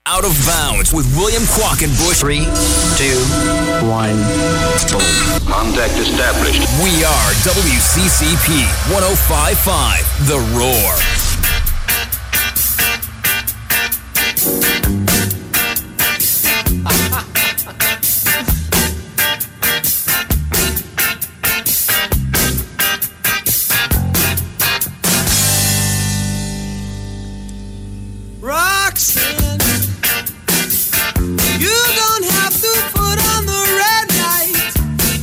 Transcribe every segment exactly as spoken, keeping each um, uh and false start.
Out of Bounds with William Quackenbush. Three, two, one, boom. Contact established. We are W C C P one oh five point five, The Roar. Roxanne, you don't have to put on the red light.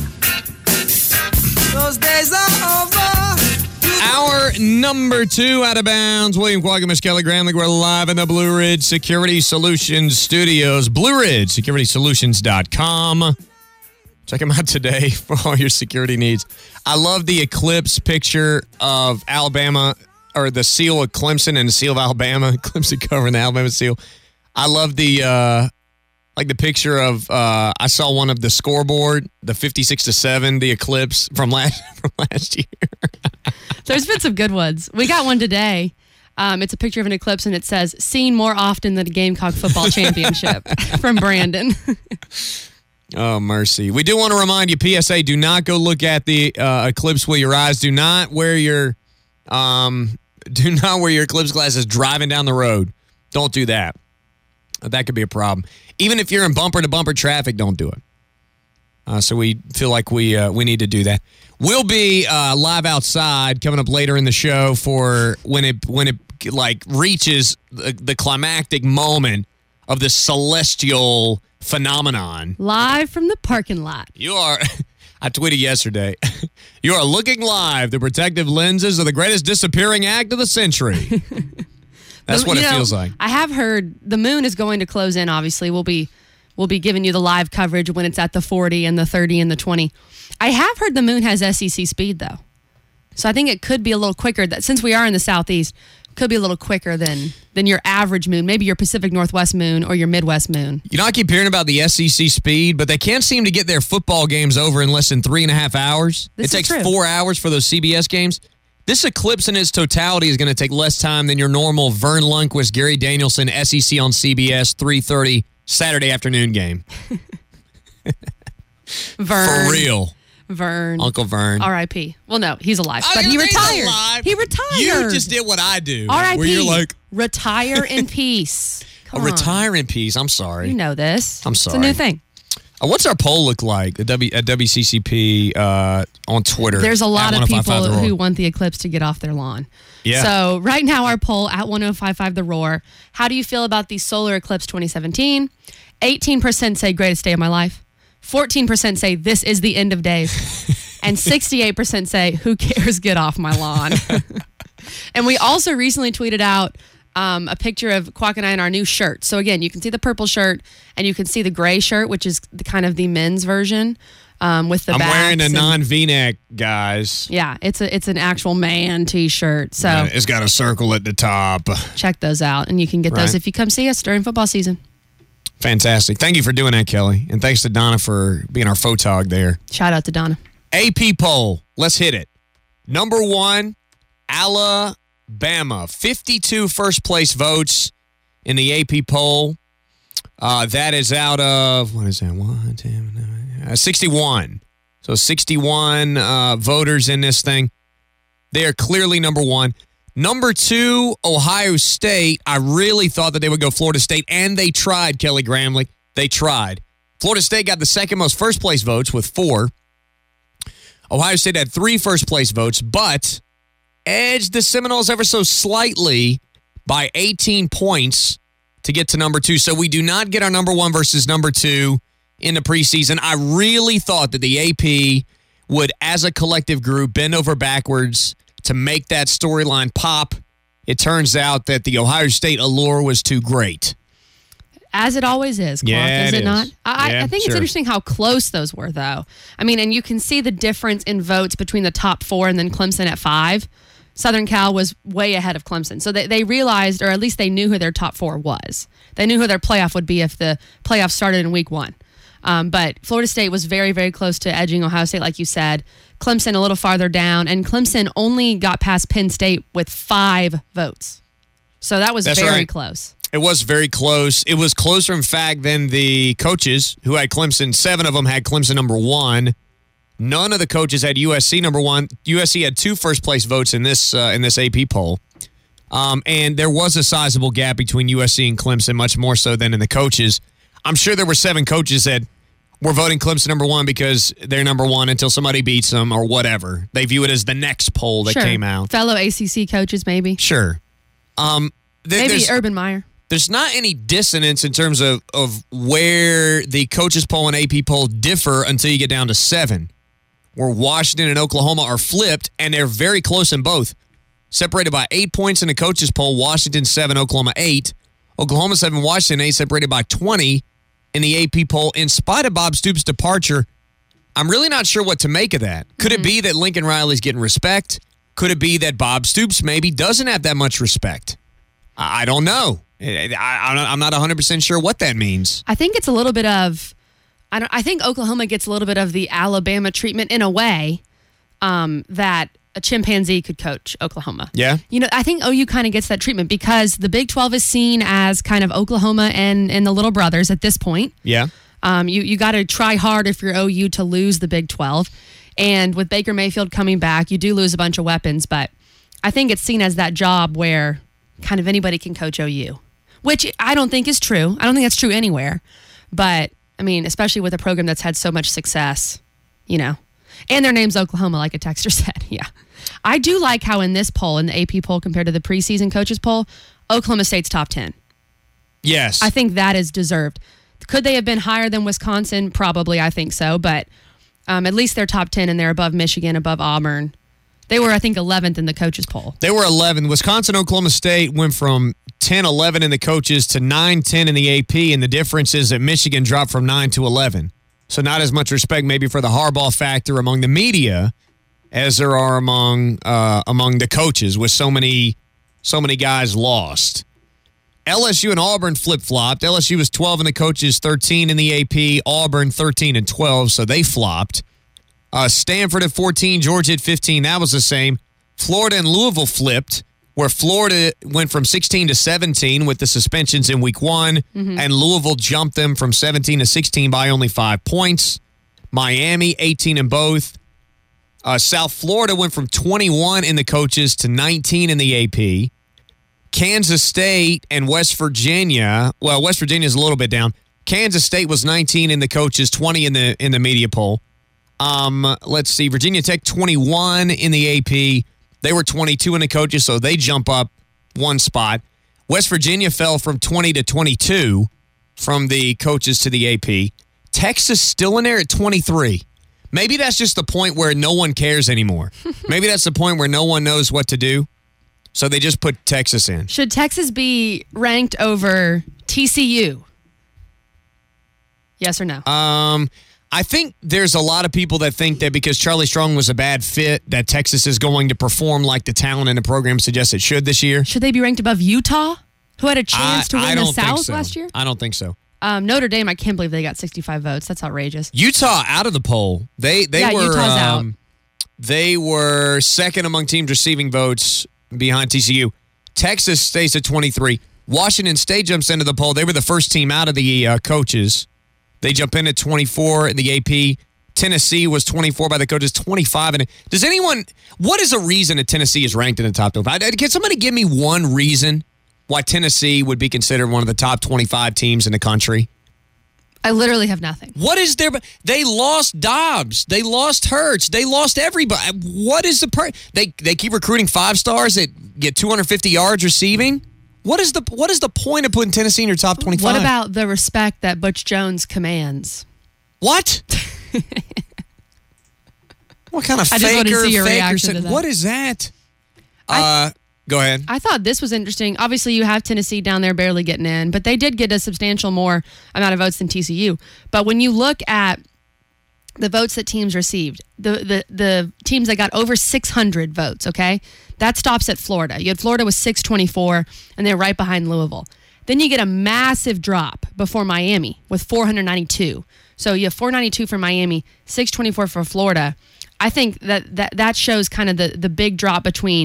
Those days are over. Hour number two, Out of Bounds. William Quackenbush, Kelly Gramlich. We're live in the Blue Ridge Security Solutions studios. Blue Ridge Security Solutions dot com. Check them out today for all your security needs. I love the eclipse picture of Alabama, or the seal of Clemson and the seal of Alabama. Clemson covering the Alabama seal. I love the uh, like the picture of. Uh, I saw one of the scoreboard, the fifty-six to seven, the eclipse from last from last year. There's been some good ones. We got one today. Um, it's a picture of an eclipse, and it says, seen more often than the Gamecock football championship from Brandon. Oh, mercy. We do want to remind you, P S A, do not go look at the uh, eclipse with your eyes. Do not wear your um, do not wear your eclipse glasses driving down the road. Don't do that. That could be a problem. Even if you're in bumper-to-bumper traffic, don't do it. Uh, so we feel like we uh, we need to do that. We'll be uh, live outside coming up later in the show for when it when it like reaches the, the climactic moment of the celestial phenomenon. Live from the parking lot. You are, I tweeted yesterday, you are looking live. The protective lenses of the greatest disappearing act of the century. That's what you it know, feels like. I have heard the moon is going to close in, obviously. We'll be we'll be giving you the live coverage when it's at the forty and the thirty and the twenty. I have heard the moon has S E C speed, though. So I think it could be a little quicker. That since we are in the southeast, could be a little quicker than than your average moon, maybe your Pacific Northwest moon or your Midwest moon. You know, I keep hearing about the S E C speed, but they can't seem to get their football games over in less than three and a half hours. This it takes is true. four hours for those C B S games. This eclipse in its totality is going to take less time than your normal Vern Lundquist, Gary Danielson, S E C on C B S, three thirty Saturday afternoon game. Vern. For real. Vern. Uncle Vern. R I P Well, no, he's alive, I but didn't he think he's retired. alive. He retired. You just did what I do. R I P Where you're like, retire in peace. Come a on. retire in peace. I'm sorry. You know this. I'm It's sorry. a new thing. Uh, what's our poll look like at, w, at W C C P uh, on Twitter? There's a lot at of ten fifty-five people The Roar? who want the eclipse to get off their lawn. Yeah. So right now our poll at ten fifty-five The Roar. How do you feel about the solar eclipse twenty seventeen? eighteen percent say greatest day of my life. fourteen percent say this is the end of days. And sixty-eight percent say who cares, get off my lawn. And we also recently tweeted out um, a picture of Quack and I in our new shirt. So again, you can see the purple shirt and you can see the gray shirt, which is the, kind of the men's version um, with the I'm wearing a backs and- non V-neck, guys. Yeah, it's a it's an actual man T-shirt. So Uh, it's got a circle at the top. check those out, and you can get those Right. if you come see us during football season. Fantastic. Thank you for doing that, Kelly. And thanks to Donna for being our photog there. Shout out to Donna. A P poll. Let's hit it. Number one, Alabama. fifty-two first place votes in the A P poll. Uh, that is out of, what is that? One, two, nine, uh, sixty-one. So sixty-one uh, voters in this thing. They are clearly number one. Number two, Ohio State. I really thought that they would go Florida State, and they tried, Kelly Gramlich. They tried. Florida State got the second most first place votes with four. Ohio State had three first place votes, but edged the Seminoles ever so slightly by eighteen points to get to number two. So we do not get our number one versus number two in the preseason. I really thought that the A P would, as a collective group, bend over backwards to make that storyline pop. It turns out that the Ohio State allure was too great. As it always is, Clark, Yeah, is it it is. not? I, Yeah, I think sure. it's interesting how close those were, though. I mean, and you can see the difference in votes between the top four and then Clemson at five. Southern Cal was way ahead of Clemson. So they, they realized, or at least they knew who their top four was. They knew who their playoff would be if the playoff started in week one. Um, but Florida State was very, very close to edging Ohio State, like you said. Clemson a little farther down, and Clemson only got past Penn State with five votes. So that was That's very right. close. It was very close. It was closer, in fact, than the coaches who had Clemson. Seven of them had Clemson number one. None of the coaches had U S C number one. U S C had two first-place votes in this uh, in this A P poll. Um, and there was a sizable gap between U S C and Clemson, much more so than in the coaches. I'm sure there were seven coaches that were voting Clemson number one because they're number one until somebody beats them or whatever. They view it as the next poll that sure. came out. Fellow A C C coaches, maybe. Sure. Um, th- maybe there's- Urban Meyer. There's not any dissonance in terms of, of where the coaches poll and A P poll differ until you get down to seven, where Washington and Oklahoma are flipped, and they're very close in both. Separated by eight points in the coaches poll, Washington seven, Oklahoma eight. Oklahoma seven, Washington eight, separated by twenty in the A P poll. In spite of Bob Stoops' departure, I'm really not sure what to make of that. Could mm-hmm. it be that Lincoln Riley's getting respect? Could it be that Bob Stoops maybe doesn't have that much respect? I, I don't know. I, I, I'm not one hundred percent sure what that means. I think it's a little bit of, I, don't, I think Oklahoma gets a little bit of the Alabama treatment in a way um, that a chimpanzee could coach Oklahoma. Yeah. You know, I think O U kind of gets that treatment because the Big twelve is seen as kind of Oklahoma and, and the little brothers at this point. Yeah. Um, you you got to try hard if you're O U to lose the Big twelve. And with Baker Mayfield coming back, you do lose a bunch of weapons, but I think it's seen as that job where kind of anybody can coach O U. Which I don't think is true. I don't think that's true anywhere. But, I mean, especially with a program that's had so much success, you know. And their name's Oklahoma, like a texter said. Yeah. I do like how in this poll, in the A P poll compared to the preseason coaches poll, Oklahoma State's top ten. Yes. I think that is deserved. Could they have been higher than Wisconsin? Probably, I think so. But um, at least they're top ten and they're above Michigan, above Auburn. They were, I think, eleventh in the coaches poll. They were eleventh. Wisconsin, Oklahoma State went from ten eleven in the coaches to nine ten in the A P, and the difference is that Michigan dropped from nine to eleven. So not as much respect maybe for the Harbaugh factor among the media as there are among uh, among the coaches, with so many so many guys lost. L S U and Auburn flip-flopped. L S U was twelve in the coaches, thirteen in the A P. Auburn thirteen and twelve, so they flopped. Uh, Stanford at fourteen, Georgia at fifteen. That was the same. Florida and Louisville flipped, where Florida went from sixteen to seventeen with the suspensions in week one, mm-hmm. and Louisville jumped them from seventeen to sixteen by only five points. Miami, eighteen in both. Uh, South Florida went from twenty-one in the coaches to nineteen in the A P. Kansas State and West Virginia, well, West Virginia is a little bit down. Kansas State was nineteen in the coaches, twenty in the in the media poll. Um, let's see, Virginia Tech twenty-one in the A P. They were twenty-two in the coaches, so they jump up one spot. West Virginia fell from twenty to twenty-two from the coaches to the A P. Texas still in there at twenty-three. Maybe that's just the point where no one cares anymore. Maybe that's the point where no one knows what to do, so they just put Texas in. Should Texas be ranked over T C U? Yes or no? Um... I think there's a lot of people that think that because Charlie Strong was a bad fit, that Texas is going to perform like the talent in the program suggests it should this year. Should they be ranked above Utah, who had a chance I, to win I the don't think South so. last year? I don't think so. Um, Notre Dame, I can't believe they got sixty-five votes. That's outrageous. Utah out of the poll. They they yeah, were Utah's um, out. They were second among teams receiving votes behind T C U. Texas stays at twenty-three. Washington State jumps into the poll. They were the first team out of the uh, coaches. They jump in at twenty-four in the A P. Tennessee was twenty-four by the coaches, twenty-five. And does anyone, what is a reason that Tennessee is ranked in the top twenty-five? Can somebody give me one reason why Tennessee would be considered one of the top twenty-five teams in the country? I literally have nothing. What is there? They lost Dobbs. They lost Hurts. They lost everybody. What is the per? They they keep recruiting five stars that get two hundred fifty yards receiving. What is the what is the point of putting Tennessee in your top twenty-five? What about the respect that Butch Jones commands? What? What kind of I just want to faker, see your faker reaction said, to that. what is that? I- uh, go ahead. I thought this was interesting. Obviously, you have Tennessee down there barely getting in, but they did get a substantial more amount of votes than T C U. But when you look at the votes that teams received, the the, the teams that got over six hundred votes, okay, that stops at Florida. You had Florida with six twenty-four, and they're right behind Louisville. Then you get a massive drop before Miami with four hundred ninety-two. So you have four ninety-two for Miami, six twenty-four for Florida. I think that that, that shows kind of the, the big drop between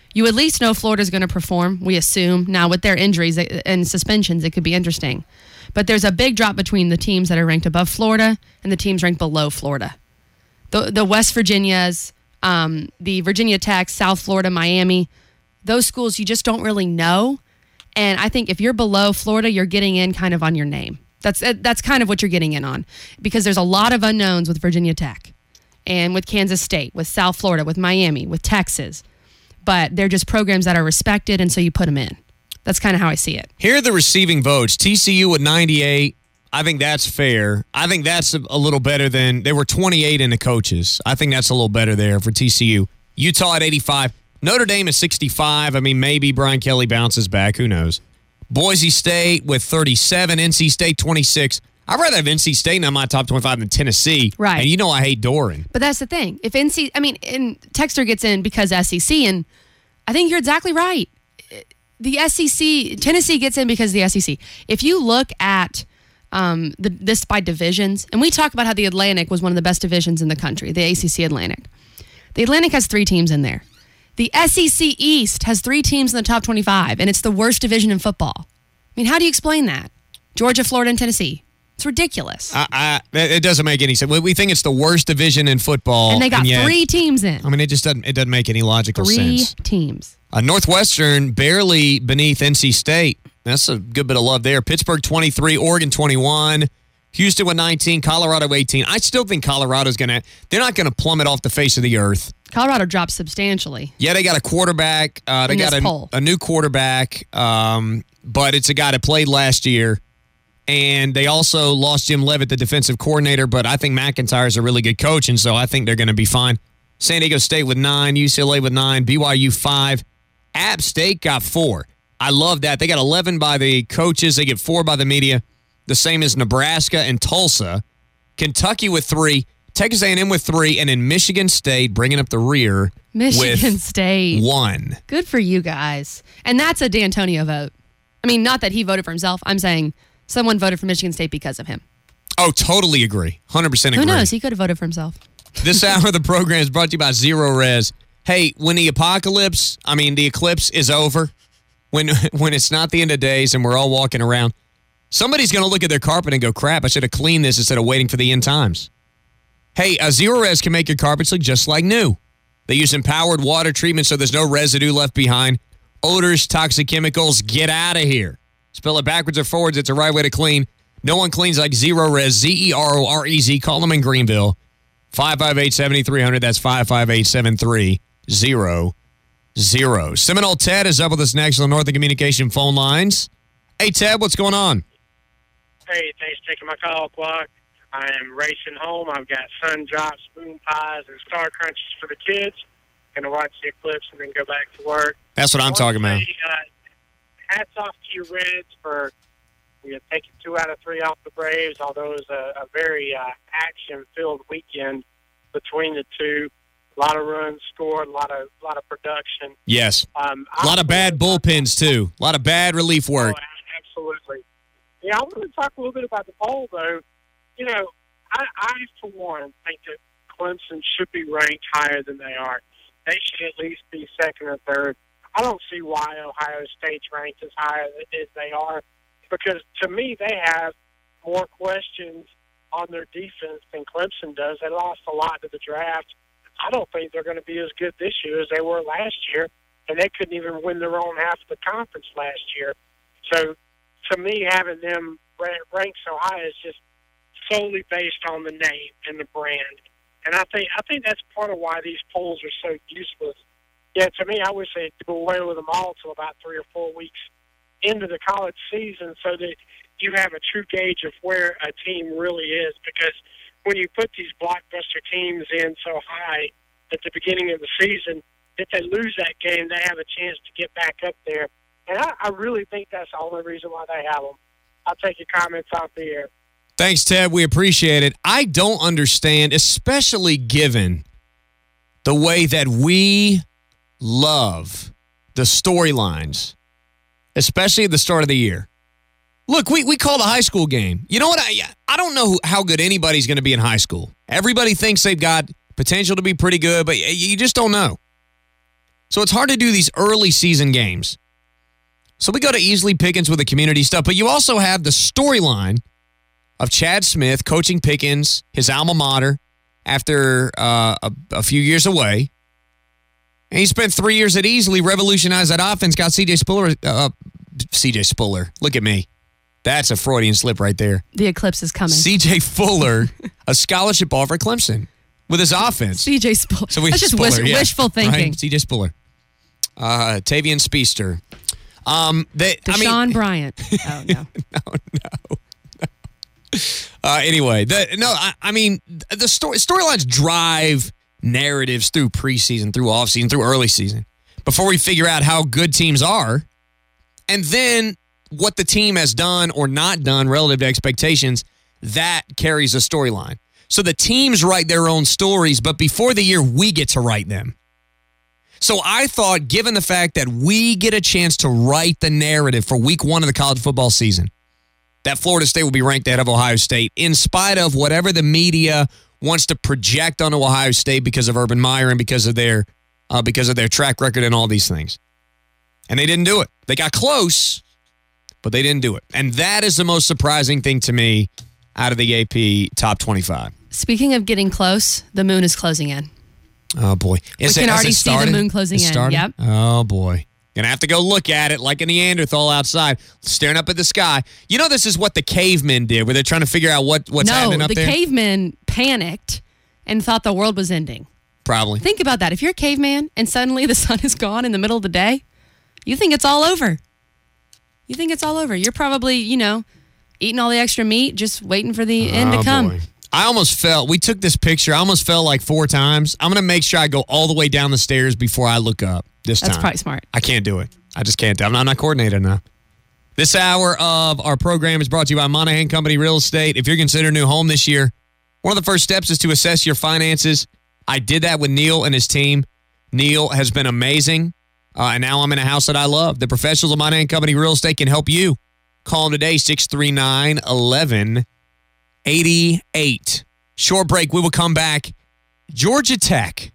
You at least know Florida's going to perform, we assume. Now, with their injuries and suspensions, it could be interesting. But there's a big drop between the teams that are ranked above Florida and the teams ranked below Florida. The, the West Virginias, um, the Virginia Tech, South Florida, Miami, those schools you just don't really know. And I think if you're below Florida, you're getting in kind of on your name. That's that's kind of what you're getting in on, because there's a lot of unknowns with Virginia Tech and with Kansas State, with South Florida, with Miami, with Texas. But they're just programs that are respected, and so you put them in. That's kind of how I see it. Here are the receiving votes. T C U at ninety-eight. I think that's fair. I think that's a, a little better than, they were twenty-eight in the coaches. I think that's a little better there for T C U. Utah at eighty-five. Notre Dame at sixty-five. I mean, maybe Brian Kelly bounces back. Who knows? Boise State with thirty-seven. N C State twenty-six. I'd rather have N C State in my top twenty-five than Tennessee. Right. And you know I hate Doran. But that's the thing. If N C, I mean, and Texter gets in because S E C, and I think you're exactly right. The S E C, Tennessee gets in because of the S E C. If you look at um, the, this by divisions, and we talk about how the Atlantic was one of the best divisions in the country, the A C C Atlantic. The Atlantic has three teams in there. The S E C East has three teams in the top twenty-five, and it's the worst division in football. I mean, how do you explain that? Georgia, Florida, and Tennessee. It's ridiculous. I, I, it doesn't make any sense. We think it's the worst division in football. And they got and yet, three teams in. I mean, it just doesn't, it doesn't make any logical three sense. Three teams. Uh, Northwestern barely beneath N C State. That's a good bit of love there. Pittsburgh twenty-three, Oregon twenty-one, Houston with nineteen, Colorado eighteen. I still think Colorado's going to, they're not going to plummet off the face of the earth. Colorado dropped substantially. Yeah, they got a quarterback. Uh, they in got this a, poll. a new quarterback, um, but it's a guy that played last year. And they also lost Jim Leavitt, the defensive coordinator, but I think McIntyre's a really good coach, and so I think they're going to be fine. San Diego State with nine, U C L A with nine, B Y U five. App State got four. I love that. They got eleven by the coaches. They get four by the media. The same as Nebraska and Tulsa. Kentucky with three. Texas A and M with three. And then Michigan State bringing up the rear Michigan with State. one. Good for you guys. And that's a D'Antonio vote. I mean, not that he voted for himself. I'm saying someone voted for Michigan State because of him. Oh, totally agree. one hundred percent agree. Who knows? He could have voted for himself. This hour of the program is brought to you by Zero Res. Hey, when the apocalypse, I mean, the eclipse is over, when when it's not the end of days and we're all walking around, somebody's going to look at their carpet and go, crap, I should have cleaned this instead of waiting for the end times. Hey, uh, Zero Res can make your carpets look just like new. They use empowered water treatment so there's no residue left behind. Odors, toxic chemicals, get out of here. Spell it backwards or forwards, it's the right way to clean. No one cleans like Zero Res, Z E R O R E Z. Call them in Greenville. five five eight, seven three zero zero. That's five five eight, seven three zero zero. Seminole Ted is up with us next on the Northern Communication phone lines. Hey, Ted, what's going on? Hey, thanks for taking my call, Clark. I am racing home. I've got sun drops, moon pies, and star crunches for the kids. Going to watch the eclipse and then go back to work. That's what I'm talking about. Say, uh, hats off to you Reds for you know, taking two out of three off the Braves, although it was a, a very uh, action-filled weekend between the two. A lot of runs scored, a lot of a lot of production. Yes. Um, a lot of bad bullpens, too. A lot of bad relief work. Oh, absolutely. Yeah, I want to talk a little bit about the poll, though. You know, I, I, for one, think that Clemson should be ranked higher than they are. They should at least be second or third. I don't see why Ohio State's ranked as high as they are, because to me they have more questions on their defense than Clemson does. They lost a lot to the draft. I don't think they're going to be as good this year as they were last year, and they couldn't even win their own half of the conference last year. So, to me, having them ranked so high is just solely based on the name and the brand. And I think I think that's part of why these polls are so useless. Yeah, to me, I wish they'd do away with them all until about three or four weeks into the college season so that you have a true gauge of where a team really is. Because when you put these blockbuster teams in so high at the beginning of the season, if they lose that game, they have a chance to get back up there. And I, I really think that's the only reason why they have them. I'll take your comments off the air. Thanks, Ted. We appreciate it. I don't understand, especially given the way that we love the storylines, especially at the start of the year. Look, we, we call the high school game. You know what? I I don't know who, how good anybody's going to be in high school. Everybody thinks they've got potential to be pretty good, but you just don't know. So it's hard to do these early season games. So we go to Easley Pickens with the community stuff, but you also have the storyline of Chad Smith coaching Pickens, his alma mater, after uh, a, a few years away. And he spent three years at Easley, revolutionized that offense, got C J Spiller. Uh, C J Spiller, look at me. That's a Freudian slip right there. The eclipse is coming. C J Fuller, a scholarship offer at Clemson with his offense. C J Spiller. So we That's just Spuller, wish, yeah. wishful thinking. Right? C J Spiller. Uh, Tavian Speedster. Um, they, Deshaun I mean, Bryant. Oh, no. no, no. no. Uh, anyway, the, no, I, I mean, the story storylines drive narratives through preseason, through offseason, through early season before we figure out how good teams are. And then what the team has done or not done relative to expectations, that carries a storyline. So the teams write their own stories, but before the year, we get to write them. So I thought, given the fact that we get a chance to write the narrative for week one of the college football season, that Florida State will be ranked ahead of Ohio State in spite of whatever the media wants to project onto Ohio State because of Urban Meyer and because of their uh, because of their track record and all these things. And they didn't do it. They got close, but they didn't do it. And that is the most surprising thing to me out of the A P top twenty-five. Speaking of getting close, the moon is closing in. Oh, boy. Is we it, can already see the moon closing it in. started? Yep. Oh, boy. Gonna have to go look at it like a Neanderthal outside, staring up at the sky. You know, this is what the cavemen did, where they're trying to figure out what, what's no, happening up the there? No, the cavemen panicked and thought the world was ending. Probably. Think about that. If you're a caveman and suddenly the sun is gone in the middle of the day, you think it's all over. You think it's all over. You're probably, you know, eating all the extra meat, just waiting for the end oh, to come. Boy. I almost fell. We took this picture. I almost fell like four times. I'm going to make sure I go all the way down the stairs before I look up this That's time. That's probably smart. I can't do it. I just can't. I'm not, I'm not coordinated enough. This hour of our program is brought to you by Monahan Company Real Estate. If you're considering a new home this year, one of the first steps is to assess your finances. I did that with Neil and his team. Neil has been amazing. Uh, and now I'm in a house that I love. The professionals of Monahan Company Real Estate can help you. Call them today, six three nine, one one eight eight. Short break. We will come back. Georgia Tech,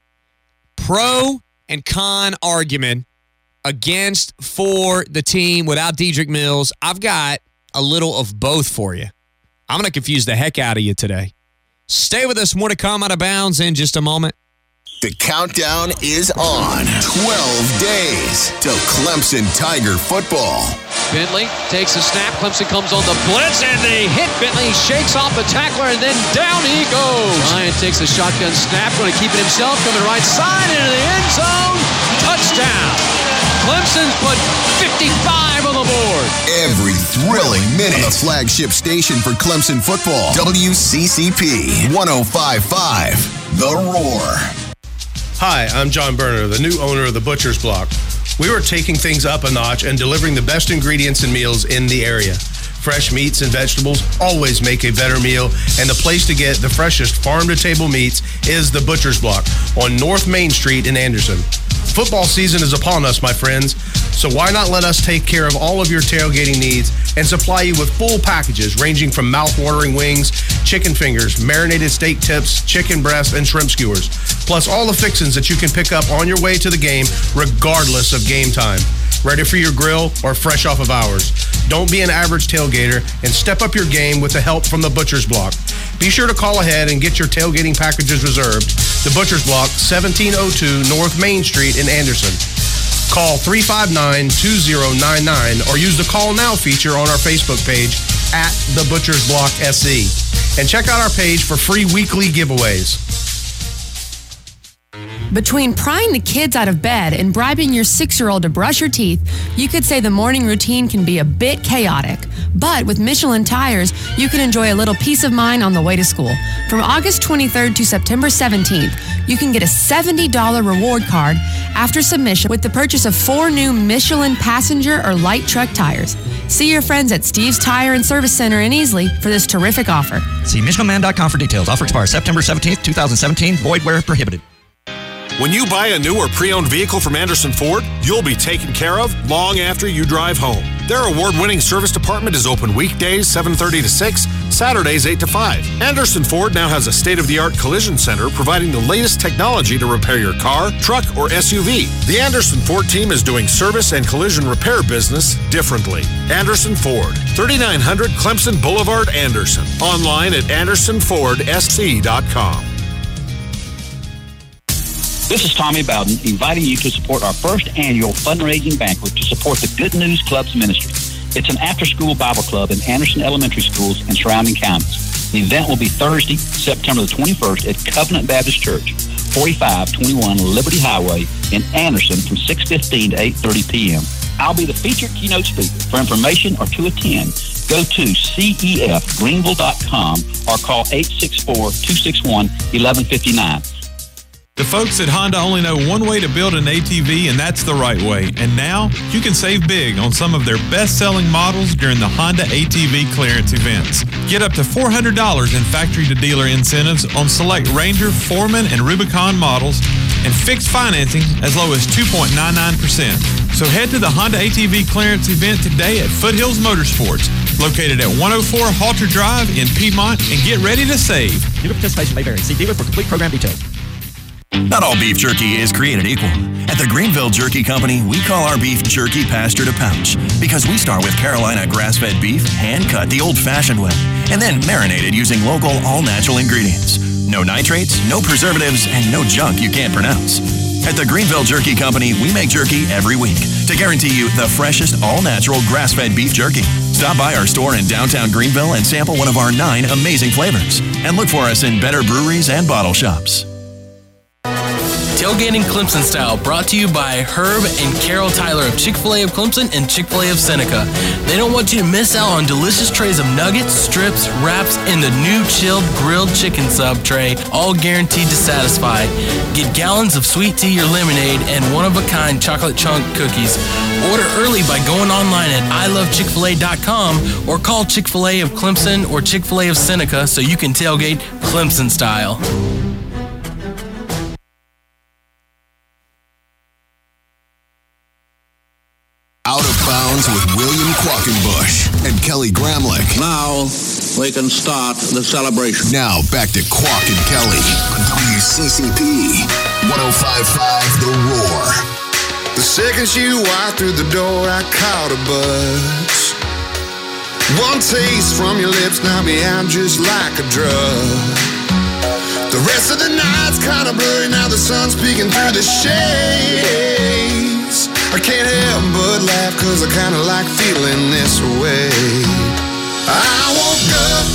pro and con argument against for the team without Dedrick Mills. I've got a little of both for you. I'm going to confuse the heck out of you today. Stay with us. More to come out of bounds in just a moment. The countdown is on. twelve days till Clemson Tiger football. Bentley takes a snap. Clemson comes on the blitz, and they hit Bentley. He shakes off the tackler, and then down he goes. Ryan takes a shotgun snap, going to keep it himself, coming right side into the end zone. Touchdown. Clemson's put fifty-five on the board. Every thrilling minute on the flagship station for Clemson football. W C C P one oh five point five. The Roar. Hi, I'm John Berner, the new owner of the Butcher's Block. We are taking things up a notch and delivering the best ingredients and meals in the area. Fresh meats and vegetables always make a better meal, and the place to get the freshest farm-to-table meats is the Butcher's Block on North Main Street in Anderson. Football season is upon us, my friends, so why not let us take care of all of your tailgating needs and supply you with full packages ranging from mouth-watering wings, chicken fingers, marinated steak tips, chicken breast, and shrimp skewers, plus all the fixings that you can pick up on your way to the game regardless of game time. Ready for your grill or fresh off of ours? Don't be an average tailgater and step up your game with the help from the Butcher's Block. Be sure to call ahead and get your tailgating packages reserved. The Butcher's Block, seventeen oh two North Main Street in Anderson. Call three five nine, two oh nine nine or use the Call Now feature on our Facebook page at The Butcher's Block S E. And check out our page for free weekly giveaways. Between prying the kids out of bed and bribing your six-year-old to brush your teeth, you could say the morning routine can be a bit chaotic. But with Michelin tires, you can enjoy a little peace of mind on the way to school. From August twenty-third to September seventeenth, you can get a seventy dollars reward card after submission with the purchase of four new Michelin passenger or light truck tires. See your friends at Steve's Tire and Service Center in Easley for this terrific offer. See Michelin Man dot com for details. Offer expires September seventeenth, twenty seventeen. Void where prohibited. When you buy a new or pre-owned vehicle from Anderson Ford, you'll be taken care of long after you drive home. Their award-winning service department is open weekdays seven thirty to six, Saturdays eight to five. Anderson Ford now has a state-of-the-art collision center providing the latest technology to repair your car, truck, or S U V. The Anderson Ford team is doing service and collision repair business differently. Anderson Ford, thirty-nine hundred Clemson Boulevard, Anderson. Online at anderson ford s c dot com. This is Tommy Bowden inviting you to support our first annual fundraising banquet to support the Good News Club's ministry. It's an after-school Bible club in Anderson Elementary Schools and surrounding counties. The event will be Thursday, September the twenty-first at Covenant Baptist Church, forty-five twenty-one Liberty Highway in Anderson from six fifteen to eight thirty p.m. I'll be the featured keynote speaker. For information or to attend, go to c e f greenville dot com or call eight six four, two six one, one one five nine. The folks at Honda only know one way to build an A T V, and that's the right way. And now, you can save big on some of their best-selling models during the Honda A T V clearance events. Get up to four hundred dollars in factory-to-dealer incentives on select Ranger, Foreman, and Rubicon models, and fixed financing as low as two point nine nine percent. So head to the Honda A T V clearance event today at Foothills Motorsports, located at one oh four Halter Drive in Piedmont, and get ready to save. Dealer participation may vary. See dealer for complete program details. Not all beef jerky is created equal. At the Greenville Jerky Company, we call our beef jerky pasture to pouch because we start with Carolina grass-fed beef, hand-cut the old-fashioned way, and then marinated using local, all-natural ingredients. No nitrates, no preservatives, and no junk you can't pronounce. At the Greenville Jerky Company, we make jerky every week to guarantee you the freshest, all-natural grass-fed beef jerky. Stop by our store in downtown Greenville and sample one of our nine amazing flavors. And look for us in better breweries and bottle shops. Tailgating Clemson Style, brought to you by Herb and Carol Tyler of Chick-fil-A of Clemson and Chick-fil-A of Seneca. They don't want you to miss out on delicious trays of nuggets, strips, wraps, and the new chilled grilled chicken sub tray, all guaranteed to satisfy. Get gallons of sweet tea or lemonade and one-of-a-kind chocolate chunk cookies. Order early by going online at i love chick fil a dot com or call Chick-fil-A of Clemson or Chick-fil-A of Seneca so you can tailgate Clemson Style. Out of Bounds with William Quackenbush and Kelly Gramlich. Now we can start the celebration. Now back to Quack and Kelly on W C C P one oh five point five The Roar. The second she walked through the door, I caught a buzz. One taste from your lips knocked me out just like a drug. The rest of the night's kind of blurry, now the sun's peeking through the shades. I can't help but laugh cause I kinda like feeling this way. I woke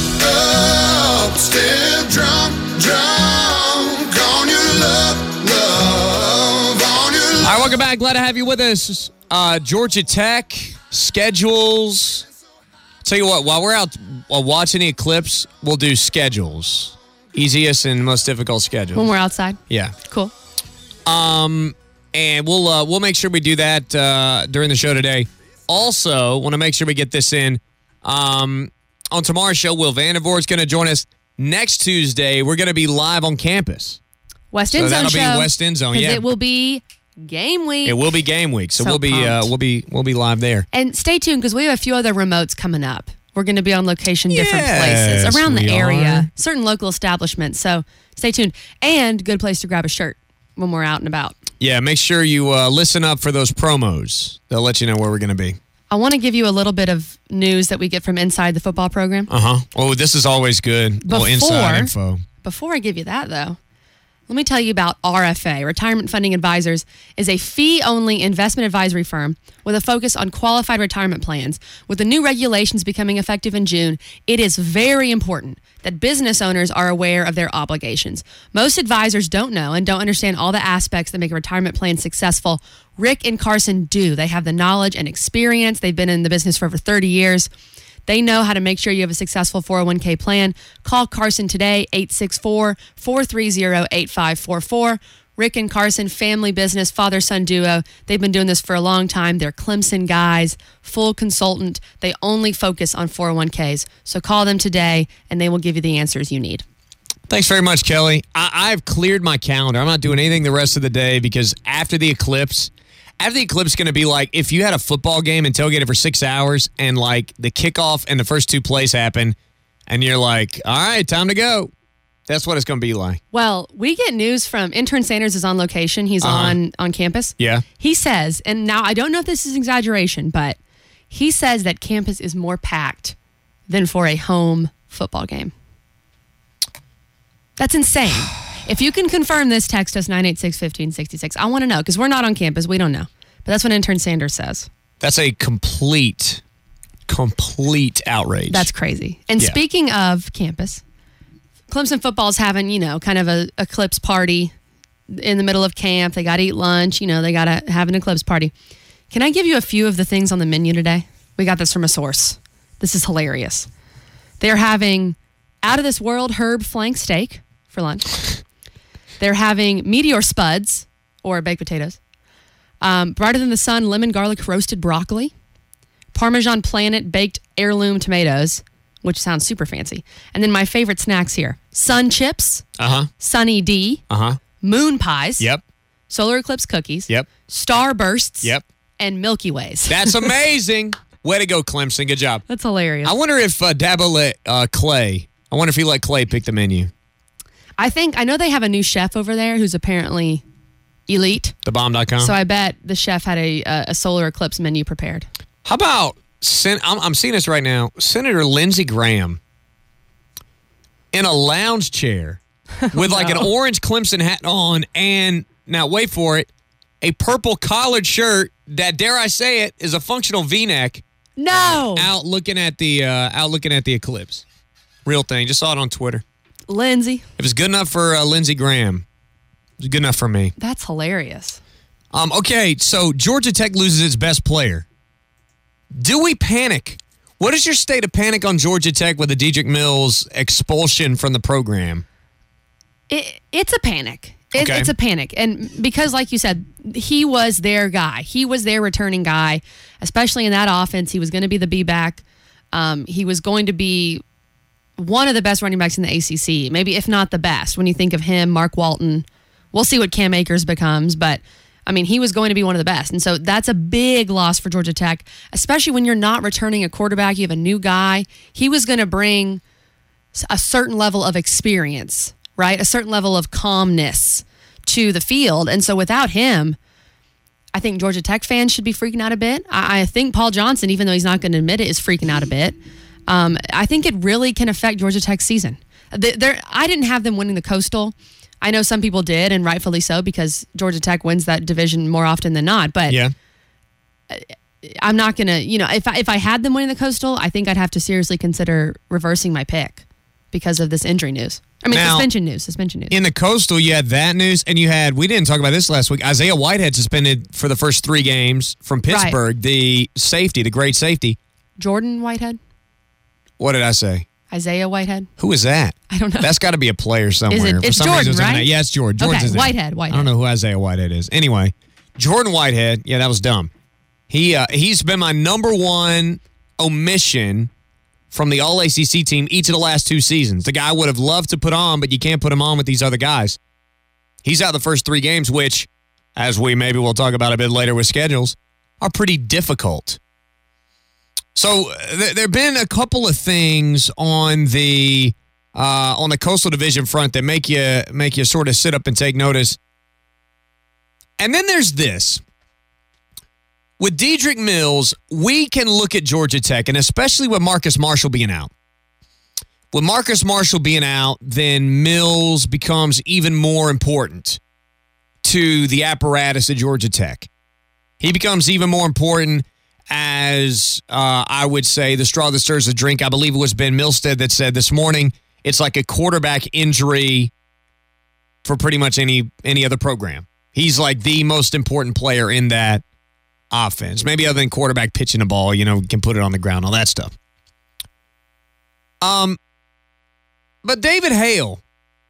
up, up, still drunk, drunk on your love, love, on your love. All right, welcome back. Glad to have you with us. Uh, Georgia Tech, schedules. Tell you what, while we're out uh, watching the eclipse, we'll do schedules. Easiest and most difficult schedules. When we're outside? Yeah. Cool. Um... And we'll uh, we'll make sure we do that uh, during the show today. Also, want to make sure we get this in. Um, on tomorrow's show, Will Vandervoort is going to join us. Next Tuesday, we're going to be live on campus. West so End Zone that'll show. be West End Zone, yeah. It will be game week. It will be game week, so, So we'll be uh, we'll be we'll be live there. And stay tuned because we have a few other remotes coming up. We're going to be on location, different Yes, places around the we area, are. certain local establishments. So stay tuned. And good place to grab a shirt when we're out and about. Yeah, make sure you uh, listen up for those promos. They'll let you know where we're going to be. I want to give you a little bit of news that we get from inside the football program. Uh-huh. Oh, this is always good. A little inside info. Before I give you that, though, let me tell you about R F A. Retirement Funding Advisors is a fee-only investment advisory firm with a focus on qualified retirement plans. With the new regulations becoming effective in June, it is very important that business owners are aware of their obligations. Most advisors don't know and don't understand all the aspects that make a retirement plan successful. Rick and Carson do. They have the knowledge and experience. They've been in the business for over thirty years. They know how to make sure you have a successful four oh one k plan. Call Carson today, eight six four, four three zero, eight five four four. Rick and Carson, family business, father-son duo. They've been doing this for a long time. They're Clemson guys, full consultant. They only focus on four oh one k's. So call them today, and they will give you the answers you need. Thanks very much, Kelly. I- I've cleared my calendar. I'm not doing anything the rest of the day because after the eclipse, I think the Eclipse is going to be like if you had a football game and tailgated for six hours and like the kickoff and the first two plays happen and you're like, all right, time to go. That's what it's going to be like. Well, we get news from intern Sanders is on location. He's Uh-huh. on, on campus. Yeah. He says, and now I don't know if this is exaggeration, but he says that campus is more packed than for a home football game. That's insane. If you can confirm this, text us nine eight six, one five six six. I want to know because we're not on campus. We don't know. But that's what intern Sanders says. That's a complete, complete outrage. That's crazy. And Yeah. speaking of campus, Clemson football's having, you know, kind of a eclipse party in the middle of camp. They got to eat lunch. You know, they got to have an eclipse party. Can I give you a few of the things on the menu today? We got this from a source. This is hilarious. They're having out of this world herb flank steak for lunch. They're having meteor spuds or baked potatoes. Um, brighter than the sun lemon garlic roasted broccoli. Parmesan Planet baked heirloom tomatoes, which sounds super fancy. And then my favorite snacks here. Sun chips. Uh-huh. Sunny D. Uh-huh. Moon pies. Yep. Solar eclipse cookies. Yep. Starbursts. Yep. And Milky Ways. That's amazing. Way to go, Clemson. Good job. That's hilarious. I wonder if uh, Dabo let uh, Clay, I wonder if he let Clay pick the menu. I think, I know they have a new chef over there who's apparently elite. The bomb dot com. So I bet the chef had a, a, a solar eclipse menu prepared. How about, Sen- I'm, I'm seeing this right now, Senator Lindsey Graham in a lounge chair with like an No. orange Clemson hat on and, now wait for it, a purple collared shirt that, dare I say it, is a functional V-neck. No. Out looking at the uh, out looking at the eclipse. Real thing. Just saw it on Twitter. Lindsay. If it's good enough for uh, Lindsey Graham, it's good enough for me. That's hilarious. Um, okay, so Georgia Tech loses its best player. Do we panic? What is your state of panic on Georgia Tech with the Dedrick Mills expulsion from the program? It, it's a panic. It, Okay. It's a panic. And because, like you said, he was their guy. He was their returning guy, especially in that offense. He was going to be the B-back. Um, he was going to be one of the best running backs in the A C C, maybe if not the best. When you think of him, Mark Walton, we'll see what Cam Akers becomes, but I mean, he was going to be one of the best. And so that's a big loss for Georgia Tech, especially when you're not returning a quarterback. You have a new guy. He was going to bring a certain level of experience, right? A certain level of calmness to the field. And so without him, I think Georgia Tech fans should be freaking out a bit. I, I think Paul Johnson, even though he's not going to admit it, is freaking out a bit. Um, I think it really can affect Georgia Tech's season. They, they're- I didn't have them winning the Coastal. I know some people did, and rightfully so, because Georgia Tech wins that division more often than not. But yeah. I'm not going to, you know, if I, if I had them winning the Coastal, I think I'd have to seriously consider reversing my pick because of this injury news. I mean, Now- suspension news, suspension news. In the Coastal, you had that news, and you had, we didn't talk about this last week, Isaiah Whitehead suspended for the first three games from Pittsburgh, the safety, the great safety. Jordan Whitehead? What did I say? Isaiah Whitehead? Who is that? I don't know. That's got to be a player somewhere. Is it- For it's some Jordan, reason, it's in right? there. Yeah, it's Jordan. Jordan's Okay, his name. Whitehead, Whitehead. I don't know who Isaiah Whitehead is. Anyway, Jordan Whitehead, yeah, that was dumb. He uh, He's been my number one omission from the All A C C team each of the last two seasons. The guy I would have loved to put on, but you can't put him on with these other guys. He's out the first three games, which, as we maybe we'll talk about a bit later with schedules, are pretty difficult. So th- there have been a couple of things on the uh, on the Coastal Division front that make you make you sort of sit up and take notice. And then there's this. With Dedrick Mills, we can look at Georgia Tech, and especially with Marcus Marshall being out. With Marcus Marshall being out, then Mills becomes even more important to the apparatus of Georgia Tech. He becomes even more important as, uh, I would say, the straw that stirs the drink. I believe it was Ben Milstead that said this morning, it's like a quarterback injury for pretty much any any other program. He's like the most important player in that offense. Maybe other than quarterback pitching the ball, you know, can put it on the ground, all that stuff. Um, but David Hale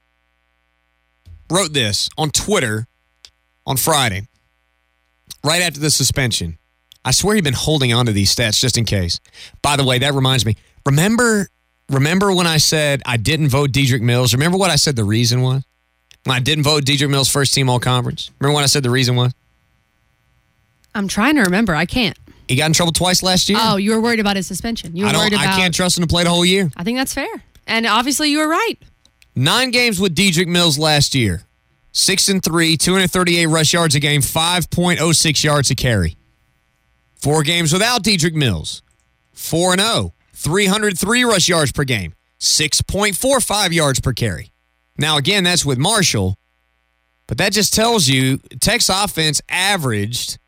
wrote this on Twitter on Friday, right after the suspension. I swear he'd been holding on to these stats just in case. By the way, that reminds me. Remember, remember when I said I didn't vote Dedrick Mills? Remember what I said the reason was? When I didn't vote Dedrick Mills first team all conference? Remember what I said the reason was? I'm trying to remember. I can't. He got in trouble twice last year. Oh, you were worried about his suspension. You were I don't. worried about. I can't trust him to play the whole year. I think that's fair. And obviously, you were right. Nine games with Dedrick Mills last year. Six and three, two hundred thirty-eight rush yards a game, five point oh six yards a carry. Four games without Dedrick Mills. Four and oh, three hundred three rush yards per game, six point four five yards per carry. Now, again, that's with Marshall, but that just tells you Tech's offense averaged,